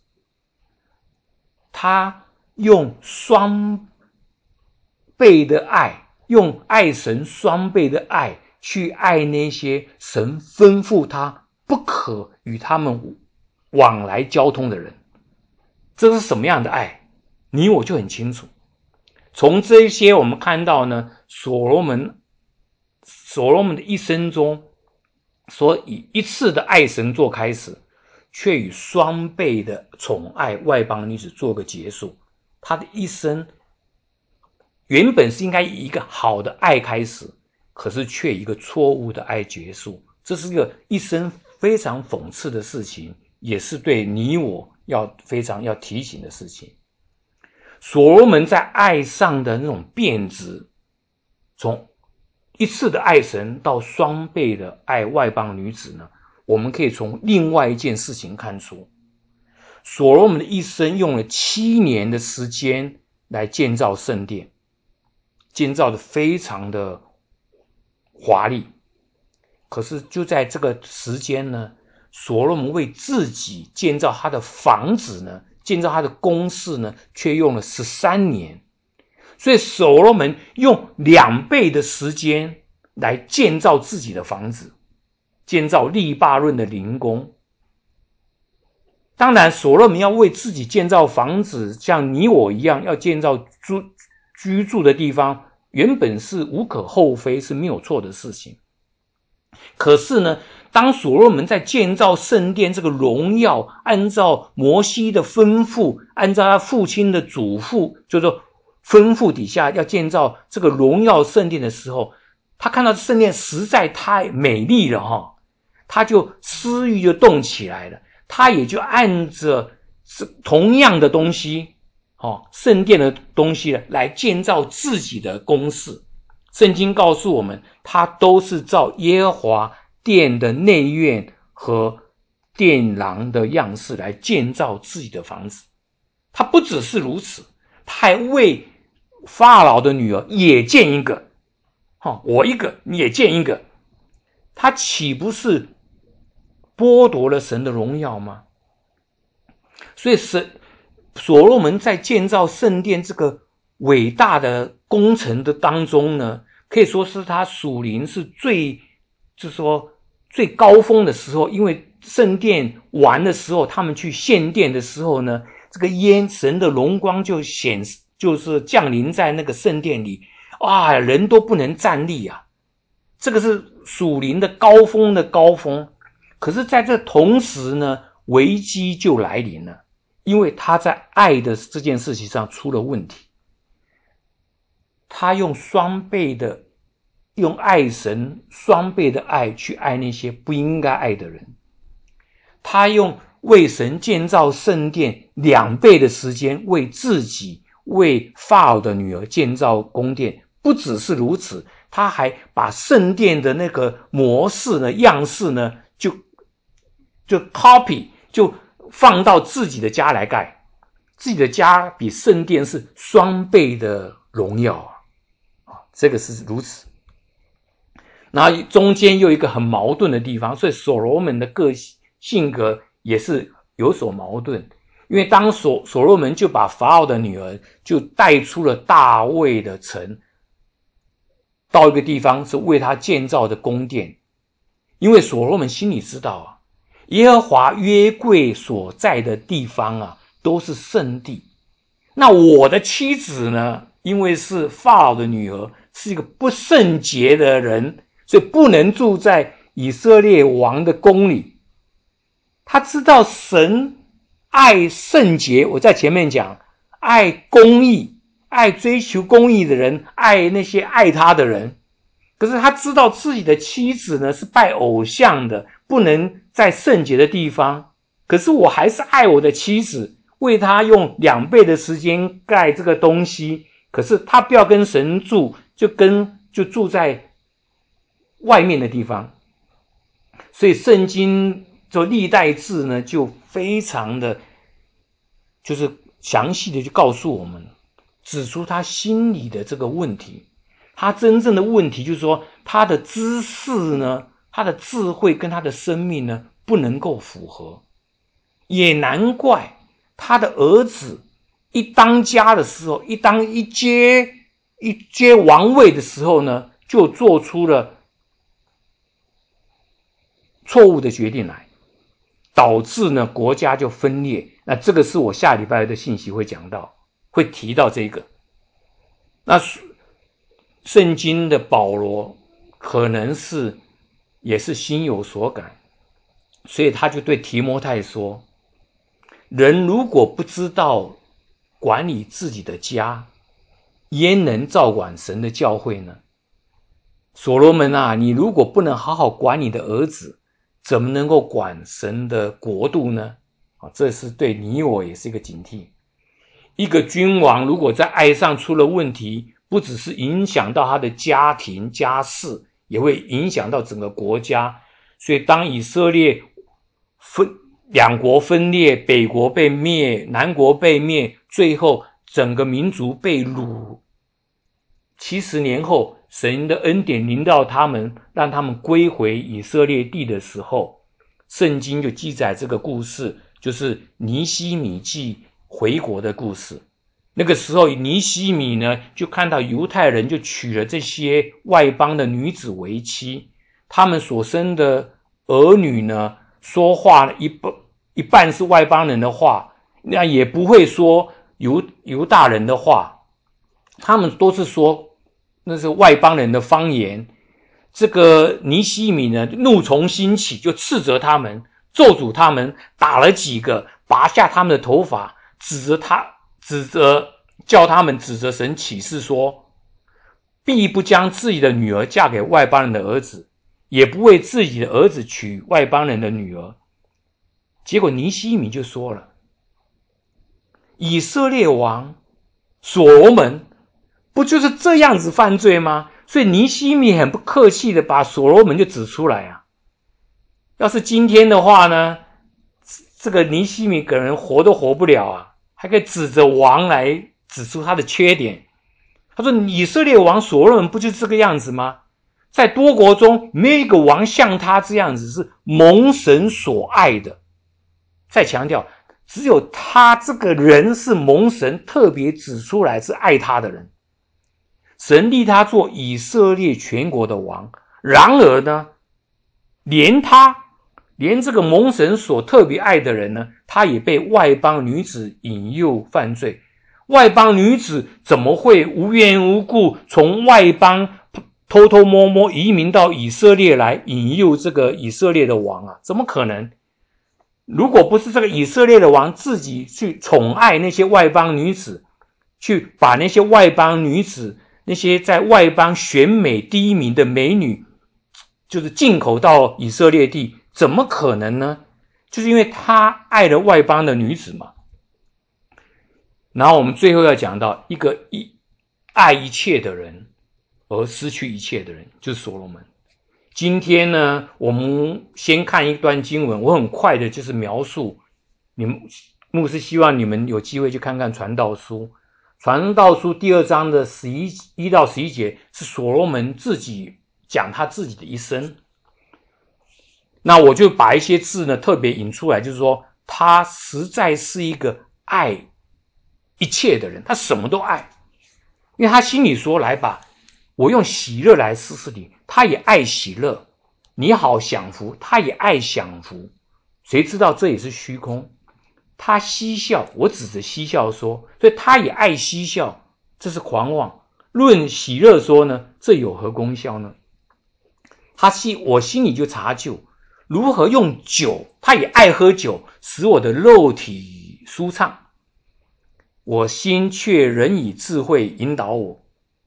他用双倍的爱，用爱神双倍的爱去爱那些神吩咐他不可与他们往来交通的人。这是什么样的爱？你我就很清楚。从这些我们看到呢，所罗门的一生中，所以一次的爱神做开始，却以双倍的宠爱外邦女子做个结束。他的一生原本是应该以一个好的爱开始，可是却以一个错误的爱结束。这是一生非常讽刺的事情，也是对你我非常要提醒的事情。所罗门在爱上的那种变质，从一次的爱神到双倍的爱外邦女子呢，我们可以从另外一件事情看出，所罗门的一生用了7年的时间来建造圣殿，建造的非常的华丽。可是就在这个时间呢，所罗门为自己建造他的房子呢，建造他的宫室呢，却用了13年。所以所罗门用2倍的时间来建造自己的房子，建造利巴嫩的灵宫。当然所罗门要为自己建造房子，像你我一样要建造居住的地方，原本是无可厚非，是没有错的事情。可是呢，当所罗门在建造圣殿这个荣耀，按照摩西的吩咐，按照他父亲的嘱咐，就是说吩咐底下要建造这个荣耀圣殿的时候，他看到圣殿实在太美丽了他就私欲就动起来了，他也就按着同样的东西圣殿的东西来建造自己的宫室。圣经告诉我们，他都是照耶和华殿的内院和殿廊的样式来建造自己的房子。他不只是如此，他还为法老的女儿也建一个我一个你也建一个。他岂不是剥夺了神的荣耀吗？所以所罗门在建造圣殿这个伟大的工程的当中呢，可以说是他属灵是就是说最高峰的时候。因为圣殿完的时候，他们去献殿的时候呢，这个神的荣光就是降临在那个圣殿里，人都不能站立啊。这个是属灵的高峰的高峰。可是在这同时呢，危机就来临了，因为他在爱的这件事情上出了问题。他用爱神双倍的爱去爱那些不应该爱的人。他用为神建造圣殿2倍的时间，为自己为法老的女儿建造宫殿。不只是如此，他还把圣殿的那个模式呢、样式呢，就 copy 就放到自己的家来盖。自己的家比圣殿是双倍的荣耀这个是如此。然后中间又有一个很矛盾的地方，所以所罗门的性格也是有所矛盾。因为当所罗门就把法老的女儿就带出了大卫的城，到一个地方是为他建造的宫殿。因为所罗门心里知道耶和华约柜所在的地方都是圣地， 那我的妻子呢，因为是法老的女儿，是一个不圣洁的人，所以不能住在以色列王的宫里。他知道神爱圣洁，我在前面讲爱公义，爱追求公义的人，爱那些爱他的人。可是他知道自己的妻子呢是拜偶像的，不能在圣洁的地方。可是我还是爱我的妻子，为他用2倍的时间盖这个东西。可是他不要跟神住，就住在外面的地方。所以圣经就历代志呢，就非常的就是详细的就告诉我们，指出他心里的这个问题。他真正的问题就是说，他的知识呢，他的智慧跟他的生命呢不能够符合。也难怪他的儿子一当家的时候，一接王位的时候呢，就做出了错误的决定来，导致呢国家就分裂。那这个是我下礼拜的信息会讲到，会提到这个。那圣经的保罗可能也是心有所感，所以他就对提摩太说，人如果不知道管理自己的家，焉能照管神的教会呢？所罗门啊，你如果不能好好管你的儿子，怎么能够管神的国度呢？这是对你我也是一个警惕。一个君王如果在爱上出了问题，不只是影响到他的家庭家事，也会影响到整个国家。所以当以色列2国分裂，北国被灭，南国被灭，最后整个民族被掳，70年后神的恩典临到他们，让他们归回以色列地的时候，圣经就记载这个故事，就是尼希米记回国的故事。那个时候尼希米呢，就看到犹太人就娶了这些外邦的女子为妻，他们所生的儿女呢，说话一半是外邦人的话，那也不会说犹大人的话，他们都是说那是外邦人的方言。这个尼希米呢，怒从心起，就斥责他们，咒诅他们，打了几个，拔下他们的头发，叫他们指责神起誓说，必不将自己的女儿嫁给外邦人的儿子，也不为自己的儿子娶外邦人的女儿。结果尼希米就说了，以色列王所罗门不就是这样子犯罪吗？所以尼希米很不客气的把所罗门就指出来啊。要是今天的话呢，这个尼希米可能活都活不了啊，还可以指着王来指出他的缺点。他说以色列王所罗门不就是这个样子吗？在多国中没有一个王像他这样子，是蒙神所爱的。再强调，只有他这个人是蒙神特别指出来是爱他的人。神立他做以色列全国的王，然而呢，连这个蒙神所特别爱的人呢，他也被外邦女子引诱犯罪。外邦女子怎么会无缘无故从外邦偷偷摸摸移民到以色列来引诱这个以色列的王啊？怎么可能？如果不是这个以色列的王自己去宠爱那些外邦女子，去把那些外邦女子，那些在外邦选美第一名的美女，就是进口到以色列地，怎么可能呢？就是因为他爱了外邦的女子嘛。然后我们最后要讲到一个爱一切的人而失去一切的人，就是所罗门。今天呢，我们先看一段经文，我很快的就是描述，牧师希望你们有机会去看看传道书。传道书第2章的11到11节是所罗门自己讲他自己的一生。那我就把一些字呢特别引出来，就是说他实在是一个爱一切的人，他什么都爱。因为他心里说，来吧，我用喜乐来试试你。他也爱喜乐，你好享福，他也爱享福。谁知道这也是虚空。 他嬉笑，我指着嬉笑说，所以他也爱嬉笑，这是狂妄。论喜乐说呢，这有何功效呢？我心里就查究如何用酒，他也爱喝酒，使我的肉体舒畅。我心却仍以智慧引导我。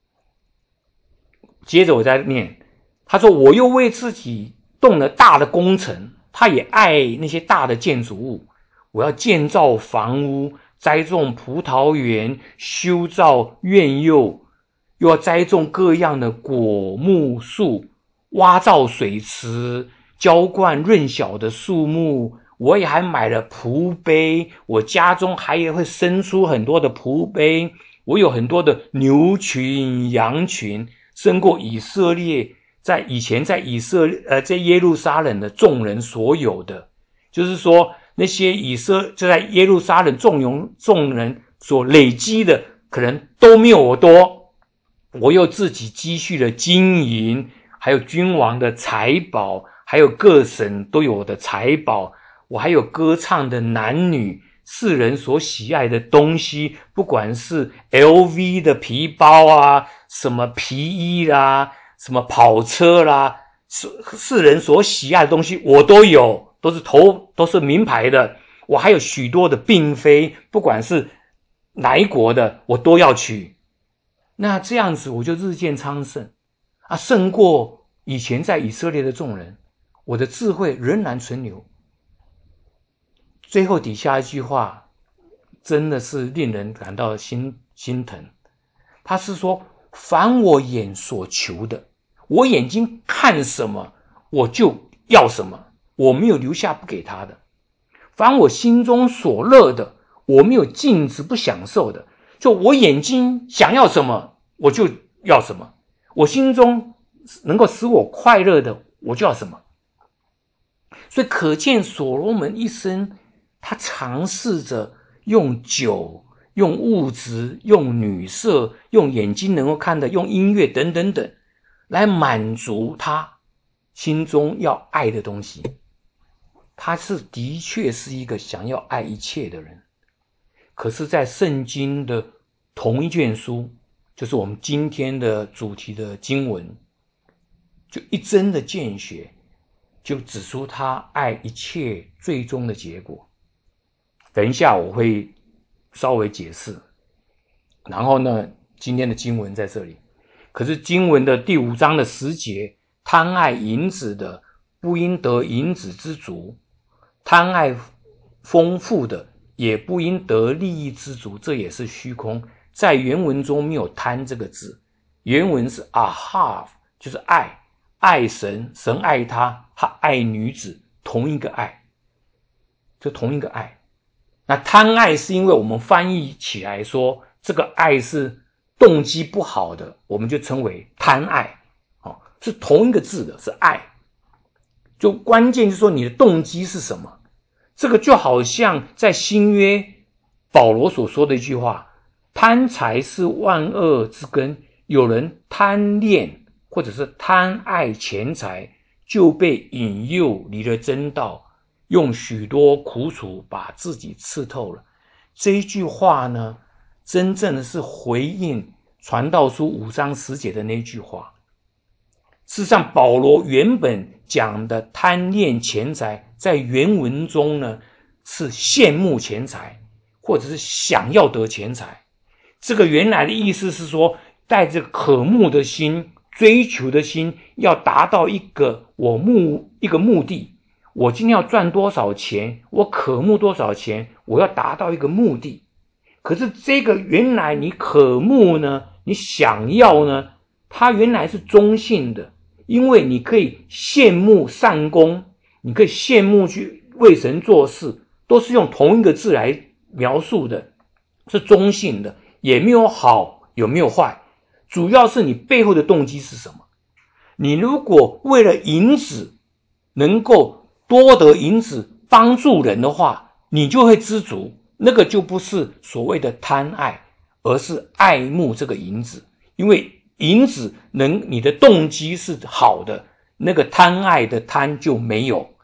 接着我再念，他说我又为自己动了大的工程，他也爱那些大的建筑物。我要建造房屋，栽种葡萄园，修造院囿，又要栽种各样的果木树，挖造水池，浇灌润小的树木。我也还买了蒲碑，我家中还会生出很多的蒲碑。我有很多的牛群羊群，胜过以色列以前在耶路撒冷的众人所有的。就是说那些就在耶路撒冷众人所累积的可能都没有我多。我又自己积蓄了金银，还有君王的财宝，还有各省都有的财宝。我还有歌唱的男女，世人所喜爱的东西，不管是 LV 的皮包啊，什么皮衣啦，什么跑车啦，世人所喜爱的东西我都有，都是名牌的。我还有许多的嫔妃，不管是哪一国的我都要娶。那这样子我就日渐昌盛啊，胜过以前在以色列的众人。我的智慧仍然存留。最后底下一句话真的是令人感到心疼。他是说，凡我眼所求的，我眼睛看什么我就要什么，我没有留下不给他的。凡我心中所乐的，我没有禁止不享受的。就我眼睛想要什么我就要什么，我心中能够使我快乐的我就要什么。所以可见所罗门一生他尝试着用酒，用物质，用女色，用眼睛能够看的，用音乐等等等，来满足他心中要爱的东西。他的确是一个想要爱一切的人。可是在圣经的同一卷书，就是我们今天的主题的经文，就一针的见血，就指出他爱一切最终的结果。等一下我会稍微解释。然后呢，今天的经文在这里。可是经文的第5章的10节，贪爱银子的不应得银子之足，贪爱丰富的也不应得利益之足，这也是虚空。在原文中没有贪这个字，原文是 ahav， 就是爱，爱神，神爱他，他爱女子，同一个爱，就同一个爱。那贪爱是因为我们翻译起来说这个爱是动机不好的，我们就称为贪爱，是同一个字的，是爱。就关键就是说你的动机是什么。这个就好像在新约保罗所说的一句话，贪财是万恶之根，有人贪恋或者是贪爱钱财，就被引诱离了真道，用许多苦楚把自己刺透了。这一句话呢，真正的是回应传道书5章10节的那句话。事实上保罗原本讲的贪恋钱财，在原文中呢是羡慕钱财，或者是想要得钱财。这个原来的意思是说，带着渴慕的心，追求的心，要达到一个目的。我今天要赚多少钱，我渴慕多少钱，我要达到一个目的。可是这个原来你渴慕呢，你想要呢，它原来是中性的。因为你可以羡慕善功，你可以羡慕去为神做事，都是用同一个字来描述的，是中性的，也没有好，有没有坏，主要是你背后的动机是什么。你如果为了银子能够多得银子帮助人的话，你就会知足，那个就不是所谓的贪爱，而是爱慕这个银子。因为银子你的动机是好的，那个贪爱的贪就没有。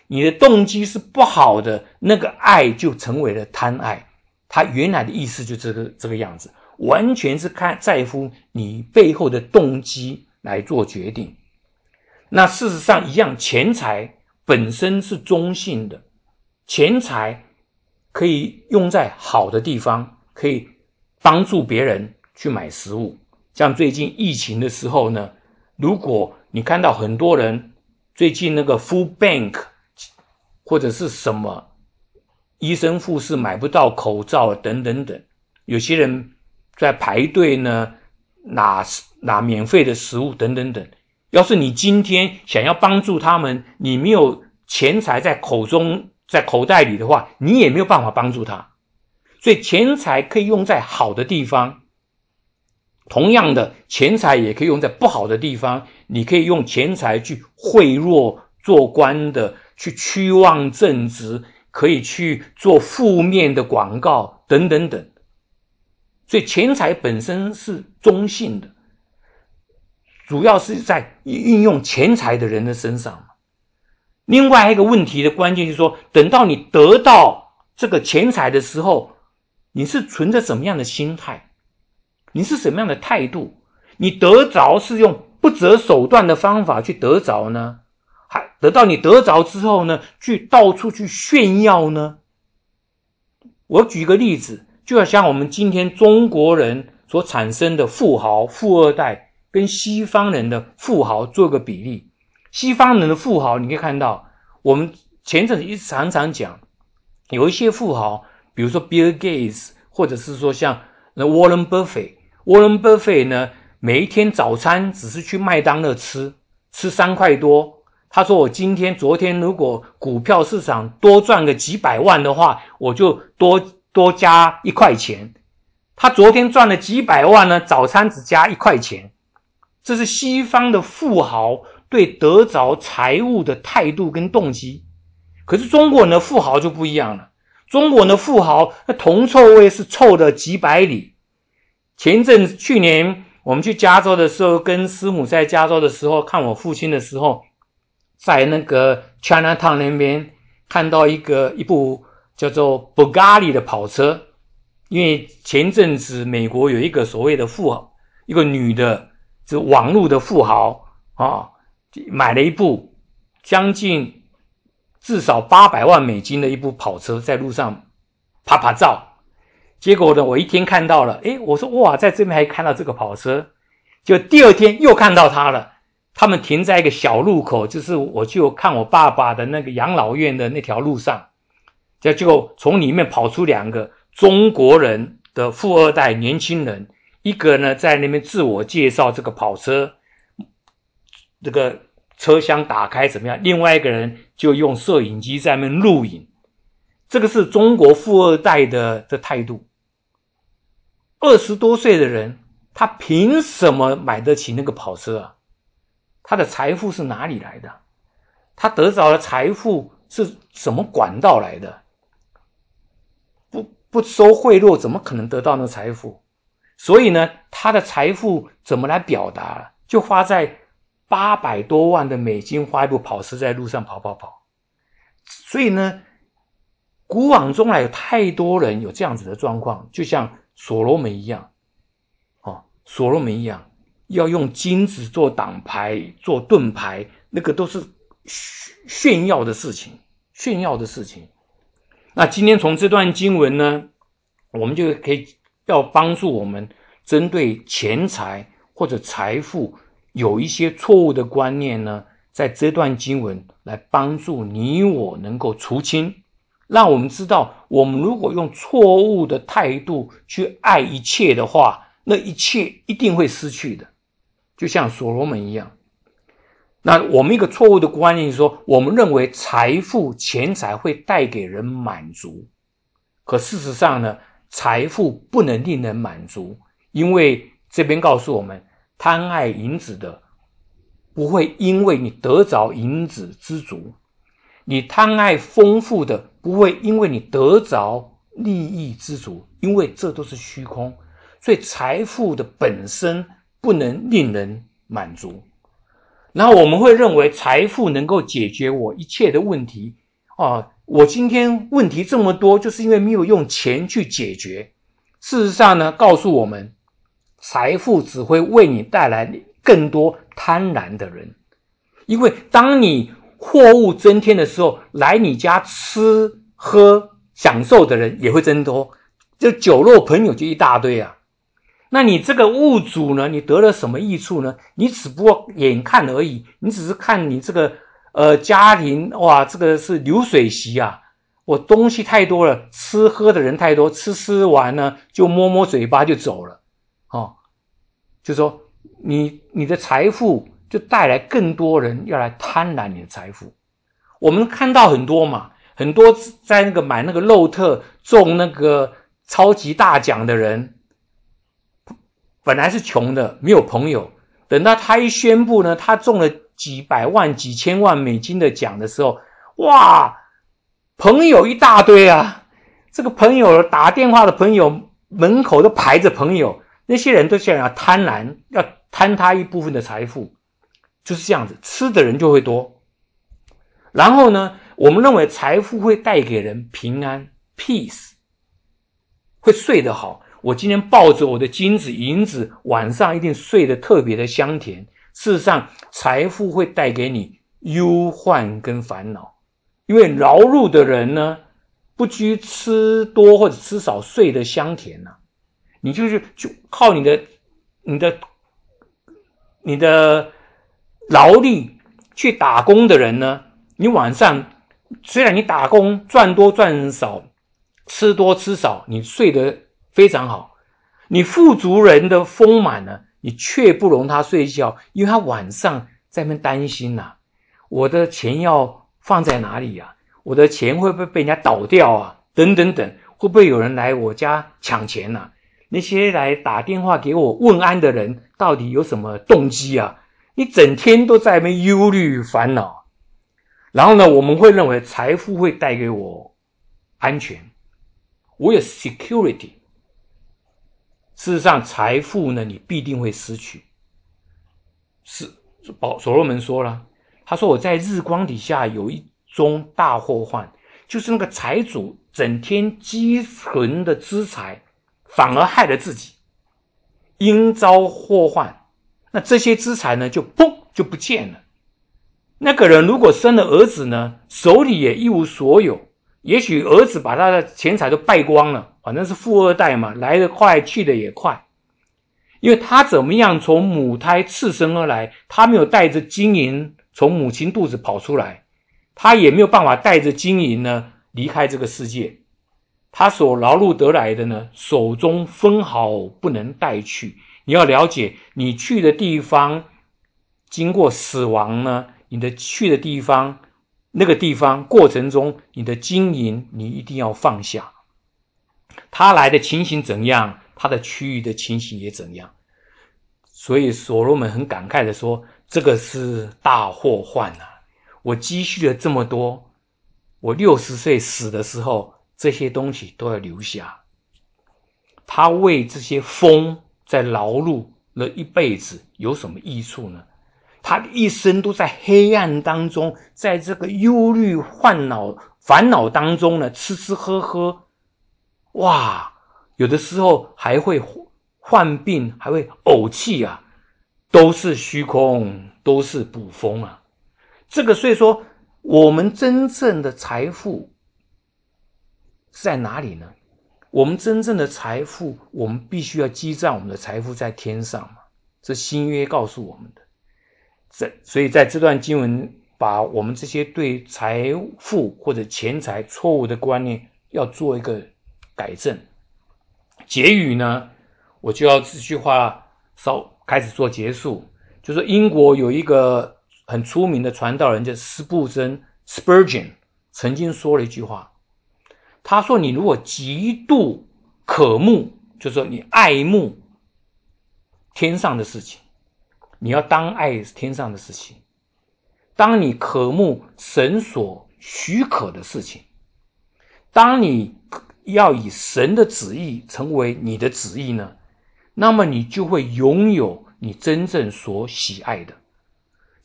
你的动机是不好的，那个爱就成为了贪爱。它原来的意思就这个样子，完全是在乎你背后的动机来做决定。那事实上一样，钱财本身是中性的，钱财可以用在好的地方，可以帮助别人去买食物。像最近疫情的时候呢，如果你看到很多人最近那个 Food Bank 或者是什么医生护士买不到口罩等等等，有些人在排队呢拿免费的食物等等等。要是你今天想要帮助他们，你没有钱财在口袋里的话，你也没有办法帮助他。所以钱财可以用在好的地方，同样的，钱财也可以用在不好的地方。你可以用钱财去贿赂做官的，去屈枉正直，可以去做负面的广告等等等。所以钱财本身是中性的，主要是在运用钱财的人的身上。另外一个问题的关键就是说，等到你得到这个钱财的时候，你是存着什么样的心态？你是什么样的态度？你得着是用不择手段的方法去得着呢？还得到你得着之后呢，去到处去炫耀呢？我举个例子，就像我们今天中国人所产生的富豪、富二代跟西方人的富豪做个比例。西方人的富豪你可以看到，我们前阵子一直常常讲，有一些富豪，比如说 Bill Gates， 或者是说像Warren Buffett。Warren Buffett 呢，每一天早餐只是去麦当劳吃3块多。他说我昨天如果股票市场多赚个几百万的话，我就多加1块钱。他昨天赚了几百万呢，早餐只加1块钱。这是西方的富豪对得着财物的态度跟动机。可是中国人的富豪就不一样了，中国人的富豪那铜臭味是臭的几百里。去年我们去加州的时候，跟师母在加州的时候，看我父亲的时候，在那个 Chinatown 那边看到一部叫做 Bugatti 的跑车。因为前阵子美国有一个所谓的富豪，一个女的，是网络的富豪买了一部将近至少800万美金的一部跑车，在路上拍拍照。结果呢，我一天看到了，我说哇，在这边还看到这个跑车，就第二天又看到它了。他们停在一个小路口，就是我去看我爸爸的那个养老院的那条路上，就从里面跑出2个中国人的富二代年轻人，一个呢在那边自我介绍这个跑车，这个车厢打开怎么样，另外一个人就用摄影机在那边录影。这个是中国富二代的态度。20多岁的人，他凭什么买得起那个跑车啊？他的财富是哪里来的？他得着的财富是什么管道来的？不收贿赂怎么可能得到那个财富？所以呢，他的财富怎么来表达？就花在800多万的美金花一部跑车在路上跑。所以呢，古往中来有太多人有这样子的状况，就像所罗门一样，所罗门一样，要用金子做挡牌、做盾牌，那个都是炫耀的事情。那今天从这段经文呢，我们就可以要帮助我们针对钱财或者财富有一些错误的观念呢，在这段经文来帮助你我能够除清，让我们知道，我们如果用错误的态度去爱一切的话，那一切一定会失去的，就像所罗门一样。那我们一个错误的观念是说，我们认为财富、钱财会带给人满足，可事实上呢，财富不能令人满足，因为这边告诉我们，贪爱银子的不会因为你得着银子知足，你贪爱丰富的不会因为你得着利益知足，因为这都是虚空。所以财富的本身不能令人满足。 然后我们会认为财富能够解决我一切的问题我今天问题这么多，就是因为没有用钱去解决。事实上呢，告诉我们，财富只会为你带来更多贪婪的人。因为当你货物增添的时候，来你家吃喝享受的人也会增多，就酒肉朋友就一大堆啊。那你这个物主呢，你得了什么益处呢？你只不过眼看而已，你只是看你这个家庭，哇，这个是流水席啊，我东西太多了，吃喝的人太多，吃完呢就摸摸嘴巴就走了就说你的财富就带来更多人要来贪婪你的财富。我们看到很多嘛，很多在那个买那个漏特中那个超级大奖的人，本来是穷的，没有朋友，等到他一宣布呢，他中了几百万几千万美金的奖的时候，哇，朋友一大堆啊，这个朋友打电话的朋友门口都排着朋友，那些人都想要贪婪，要贪他一部分的财富，就是这样子，吃的人就会多。然后呢，我们认为财富会带给人平安 peace， 会睡得好。我今天抱着我的金子银子，晚上一定睡得特别的香甜。事实上，财富会带给你忧患跟烦恼，因为劳碌的人呢，不拘吃多或者吃少，睡得香甜你就靠你的劳力去打工的人呢，你晚上虽然你打工赚多赚少，吃多吃少，你睡得非常好。你富足人的丰满呢，你却不容他睡觉，因为他晚上在那边担心我的钱要放在哪里我的钱会不会被人家倒掉等等等，会不会有人来我家抢钱那些来打电话给我问安的人到底有什么动机你整天都在那边忧虑烦恼。然后呢，我们会认为财富会带给我安全，我有 security。事实上，财富呢，你必定会失去。所罗门说了，他说我在日光底下有一宗大祸患，就是那个财主整天积存的资财，反而害了自己，因遭祸患。那这些资财呢，就砰就不见了。那个人如果生了儿子呢，手里也一无所有，也许儿子把他的钱财都败光了，反正是富二代嘛，来得快去得也快。因为他怎么样从母胎赤身而来，他没有带着金银从母亲肚子跑出来，他也没有办法带着金银呢离开这个世界。他所劳碌得来的呢，手中分毫不能带去。你要了解，你去的地方经过死亡呢，你的去的地方，那个地方过程中，你的金银你一定要放下。他来的情形怎样，他的区域的情形也怎样。所以所罗门很感慨的说，这个是大祸患我积蓄了这么多，我60岁死的时候，这些东西都要留下。他为这些风在劳碌了一辈子，有什么益处呢？他的一生都在黑暗当中，在这个忧虑烦恼当中呢，吃吃喝喝，哇，有的时候还会患病，还会呕气都是虚空，都是捕风这个所以说，我们真正的财富是在哪里呢？我们真正的财富，我们必须要积攒我们的财富在天上嘛，这新约告诉我们的。所以在这段经文，把我们这些对财富或者钱财错误的观念要做一个改正。结语呢，我就要这句话开始做结束，就是英国有一个很出名的传道人叫斯布真 Spurgeon 曾经说了一句话，他说你如果极度渴慕，就是说你爱慕天上的事情，你要当爱天上的事情。当你渴慕神所许可的事情，当你要以神的旨意成为你的旨意呢，那么你就会拥有你真正所喜爱的。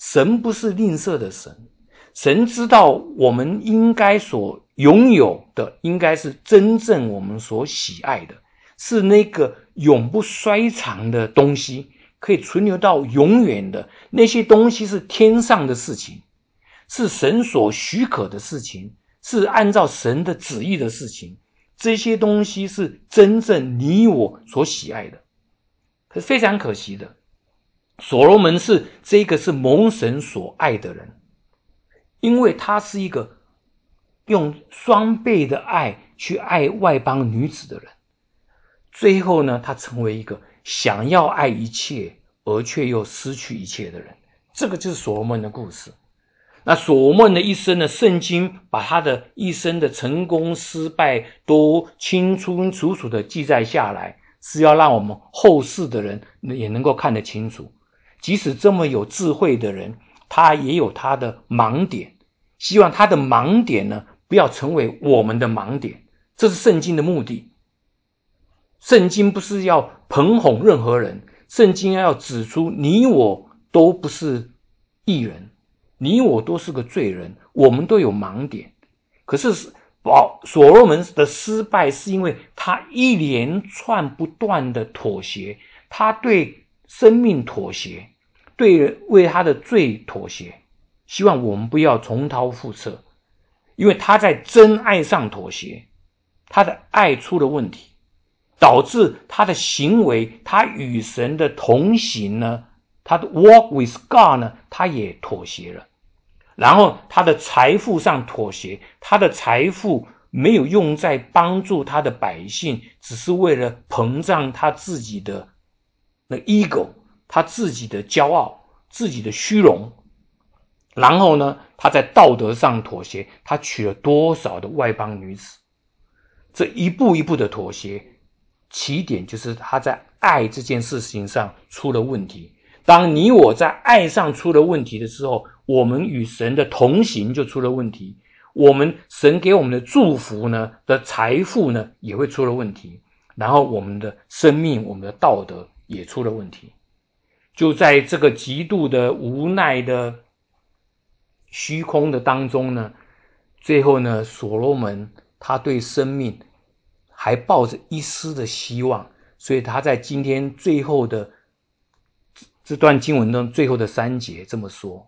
神不是吝啬的神，神知道我们应该所拥有的应该是真正我们所喜爱的，是那个永不衰长的东西，可以存留到永远的，那些东西是天上的事情，是神所许可的事情，是按照神的旨意的事情，这些东西是真正你我所喜爱的。可是非常可惜的，所罗门是蒙神所爱的人，因为他是一个用双倍的爱去爱外邦女子的人，最后呢，他成为一个想要爱一切而却又失去一切的人。这个就是所罗门的故事。那所罗门的一生呢，圣经把他的一生的成功失败都清清楚楚的记载下来，是要让我们后世的人也能够看得清楚。即使这么有智慧的人，他也有他的盲点，希望他的盲点呢，不要成为我们的盲点，这是圣经的目的。圣经不是要捧哄任何人，圣经要指出你我都不是义人，你我都是个罪人，我们都有盲点。可是所罗门的失败是因为他一连串不断的妥协，他对生命妥协，为他的罪妥协，希望我们不要重蹈覆辙。因为他在真爱上妥协，他的爱出了问题，导致他的行为，他与神的同行呢，他的 walk with God 呢，他也妥协了。然后他的财富上妥协，他的财富没有用在帮助他的百姓，只是为了膨胀他自己的那 ego， 他自己的骄傲，自己的虚荣。然后呢，他在道德上妥协，他娶了多少的外邦女子。这一步一步的妥协，起点就是他在爱这件事情上出了问题。当你我在爱上出了问题的时候，我们与神的同行就出了问题，神给我们的祝福呢的财富呢也会出了问题，然后我们的生命，我们的道德也出了问题。就在这个极度的无奈的虚空的当中呢，最后呢，所罗门他对生命还抱着一丝的希望，所以他在今天最后的这段经文中最后的3节这么说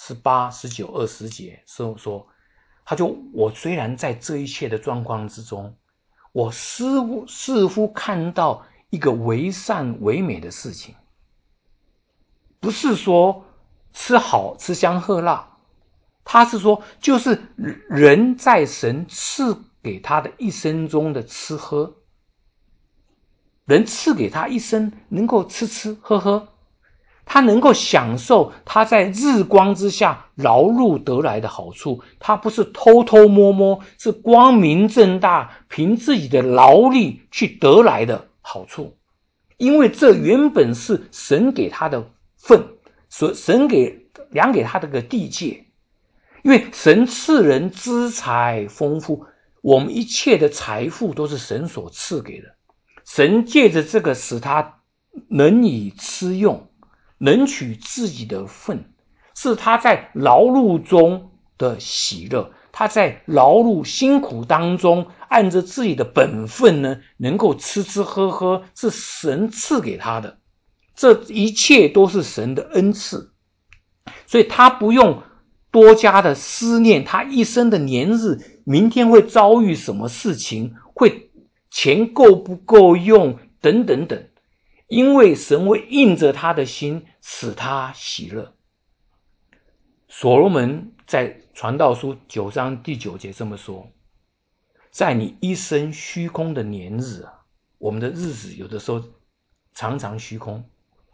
，18、19、20节说，我虽然在这一切的状况之中，我似乎看到一个为善为美的事情，不是说吃香喝辣，他是说就是人在神赐给他的一生中的吃喝，人赐给他一生能够吃喝喝，他能够享受他在日光之下劳碌得来的好处，他不是偷偷摸摸，是光明正大凭自己的劳力去得来的好处。因为这原本是神给他的份，神量给他的个地界。因为神赐人资财丰富，我们一切的财富都是神所赐给的，神借着这个使他能以吃用，能取自己的份，是他在劳碌中的喜乐，他在劳碌辛苦当中按着自己的本分呢，能够吃喝喝，是神赐给他的，这一切都是神的恩赐。所以他不用多加的思念他一生的年日，明天会遭遇什么事情，会钱够不够用等等等，因为神会印着他的心，使他喜乐。所罗门在传道书9章第9节这么说，在你一生虚空的年日啊，我们的日子有的时候常常虚空，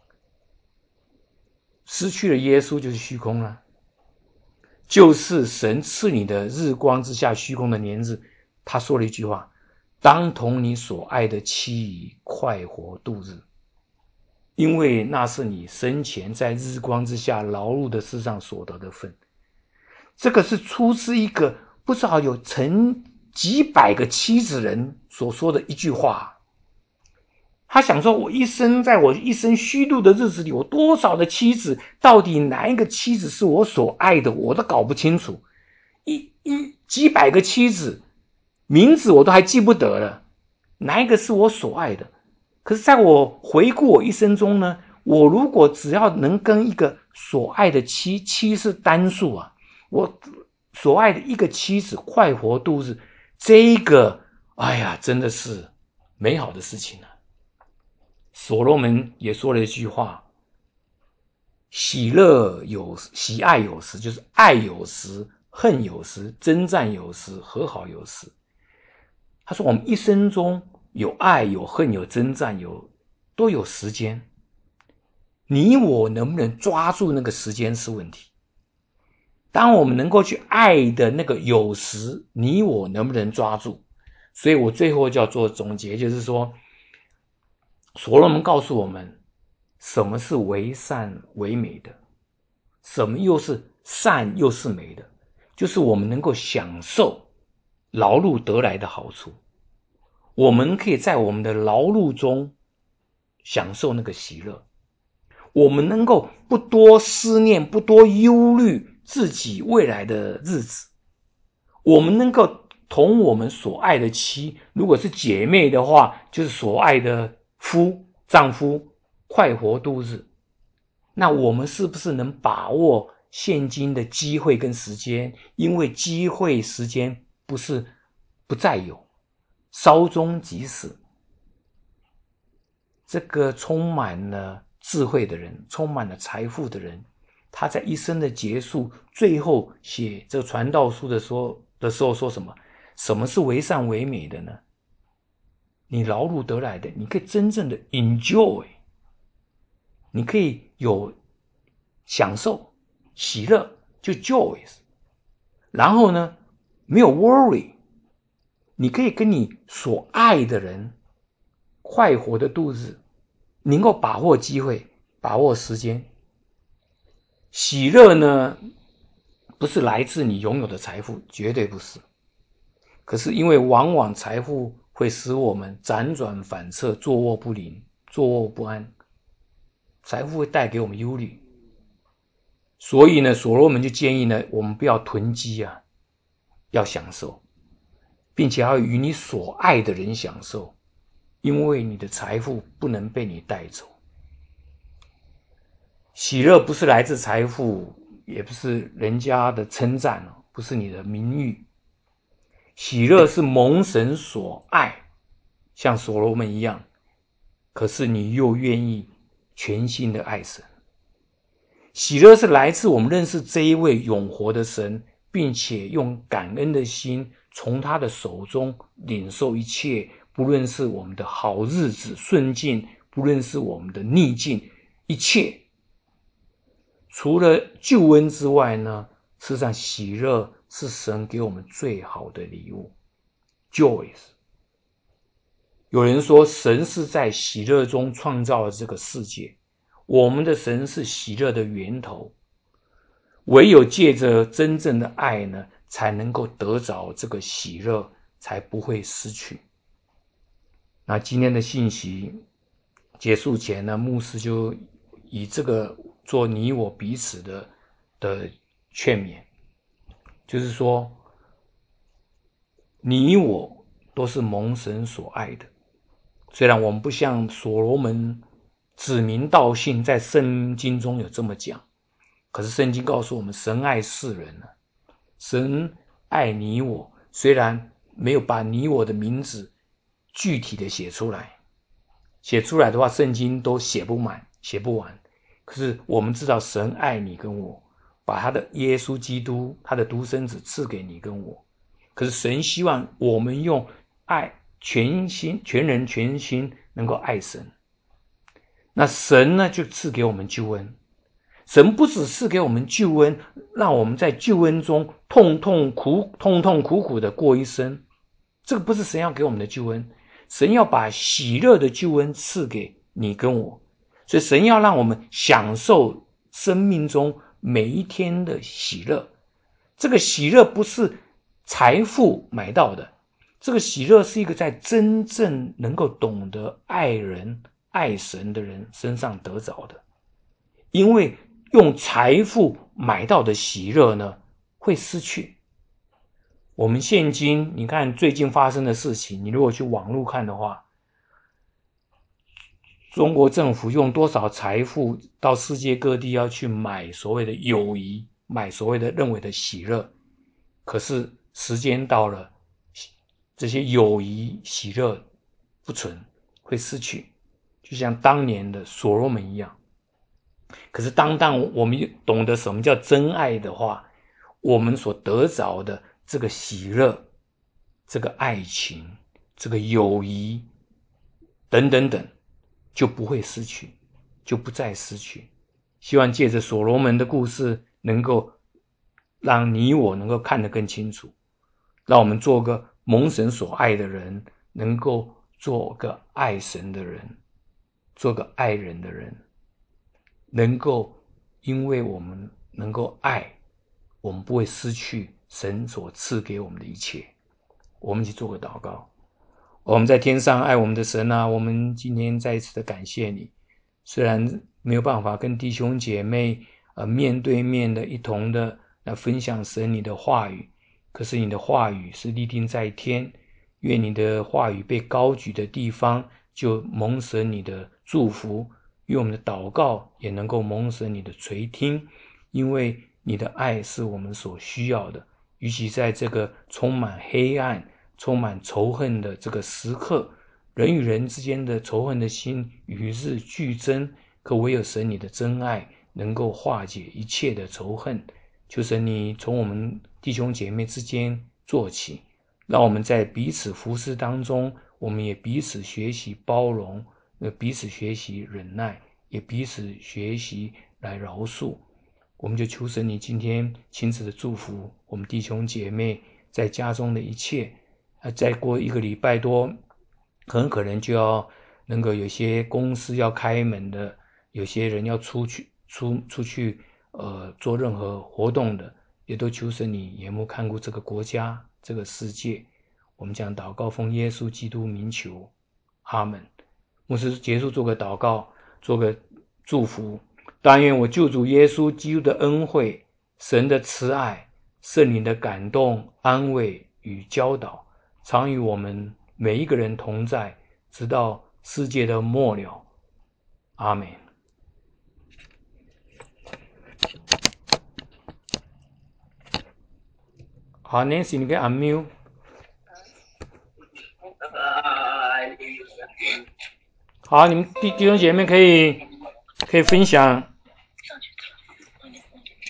失去了耶稣就是虚空了，就是神赐你的日光之下虚空的年日。他说了一句话，当同你所爱的妻儿快活度日，因为那是你生前在日光之下劳碌的事上所得的份。这个是出自一个不知道有成几百个妻子人所说的一句话， 他想说，在我一生虚度的日子里，有多少的妻子，到底哪一个妻子是我所爱的，我都搞不清楚。几百个妻子，名字我都还记不得了，哪一个是我所爱的？可是在我回顾我一生中呢，我如果只要能跟一个所爱的妻是单数啊，我所爱的一个妻子快活度日，这一个，哎呀，真的是美好的事情啊。所罗门也说了一句话：喜爱有时，就是爱有时，恨有时，征战有时，和好有时。他说我们一生中有爱有恨有征战都有时间，你我能不能抓住那个时间是问题。当我们能够去爱的那个有时，你我能不能抓住？所以我最后就要做总结，就是说所罗门告诉我们什么是为善为美的，什么又是善又是美的，就是我们能够享受劳碌得来的好处，我们可以在我们的劳碌中享受那个喜乐，我们能够不多思念，不多忧虑自己未来的日子，我们能够同我们所爱的妻，如果是姐妹的话，就是所爱的丈夫快活度日。那我们是不是能把握现今的机会跟时间？因为机会时间不再有，稍纵即逝。这个充满了智慧的人，充满了财富的人，他在一生的结束，最后写这个传道书的时候说什么？什么是为善为美的呢？你劳碌得来的，你可以真正的 enjoy， 你可以有享受喜乐，就 joy。 然后呢，没有 worry， 你可以跟你所爱的人快活的度日，能够把握机会，把握时间。喜乐呢，不是来自你拥有的财富，绝对不是。可是因为往往财富会使我们辗转反侧，坐卧不宁，坐卧不安，财富会带给我们忧虑。所以呢，所罗门就建议呢，我们不要囤积啊，要享受，并且要与你所爱的人享受，因为你的财富不能被你带走。喜乐不是来自财富，也不是人家的称赞，不是你的名誉。喜乐是蒙神所爱，像所罗门一样，可是你又愿意全心的爱神。喜乐是来自我们认识这一位永活的神，并且用感恩的心从他的手中领受一切，不论是我们的好日子顺境，不论是我们的逆境，一切除了救恩之外呢，事实上喜乐是神给我们最好的礼物。 Joy。 有人说神是在喜乐中创造了这个世界，我们的神是喜乐的源头，唯有借着真正的爱呢，才能够得着这个喜乐，才不会失去。那今天的信息结束前呢，牧师就以这个做你我彼此的劝勉，就是说你我都是蒙神所爱的。虽然我们不像所罗门指名道姓在圣经中有这么讲，可是圣经告诉我们，神爱世人了，神爱你我，虽然没有把你我的名字具体的写出来，写出来的话圣经都写不满写不完，可是我们知道神爱你跟我，把他的耶稣基督他的独生子赐给你跟我，可是神希望我们用爱全人全心能够爱神。那神呢就赐给我们救恩，神不只赐给我们救恩，让我们在救恩中痛痛苦苦的过一生，这个不是神要给我们的救恩，神要把喜乐的救恩赐给你跟我，所以神要让我们享受生命中每一天的喜乐。这个喜乐不是财富买到的， 这个喜乐是一个在真正能够懂得爱人、爱神的人身上得着的。因为用财富买到的喜乐呢，会失去。我们现今，你看最近发生的事情，你如果去网络看的话，中国政府用多少财富到世界各地要去买所谓的友谊，买所谓的认为的喜乐，可是时间到了，这些友谊喜乐不存，会失去，就像当年的所罗门一样。可是当我们懂得什么叫真爱的话，我们所得着的这个喜乐，这个爱情，这个友谊等等等，就不会失去，就不再失去。希望借着所罗门的故事，能够让你我能够看得更清楚，让我们做个蒙神所爱的人，能够做个爱神的人，做个爱人的人，能够因为我们能够爱，我们不会失去神所赐给我们的一切。我们一起做个祷告。我们在天上爱我们的神啊，我们今天再一次的感谢你。虽然没有办法跟弟兄姐妹面对面的一同的来分享神你的话语，可是你的话语是立定在天，愿你的话语被高举的地方就蒙神你的祝福，愿我们的祷告也能够蒙神你的垂听，因为你的爱是我们所需要的。尤其在这个充满黑暗、充满仇恨的这个时刻，人与人之间的仇恨的心与日俱增，可唯有神你的真爱能够化解一切的仇恨。求神你从我们弟兄姐妹之间做起，让我们在彼此服侍当中，我们也彼此学习包容，彼此学习忍耐，也彼此学习来饶恕。我们就求神你今天亲自的祝福我们弟兄姐妹在家中的一切。再过一个礼拜多，很可能就要能够有些公司要开门的，有些人要出去做任何活动的，也都求神你眼目看顾这个国家这个世界。我们将祷告奉耶稣基督名求，阿们。牧师结束做个祷告，做个祝福。但愿我救主耶稣基督的恩惠、神的慈爱、圣灵的感动、安慰与教导，常与我们每一个人同在，直到世界的末了。阿们。好 ，Nancy， 你可以 unmute。好，你们弟兄姐妹可以分享。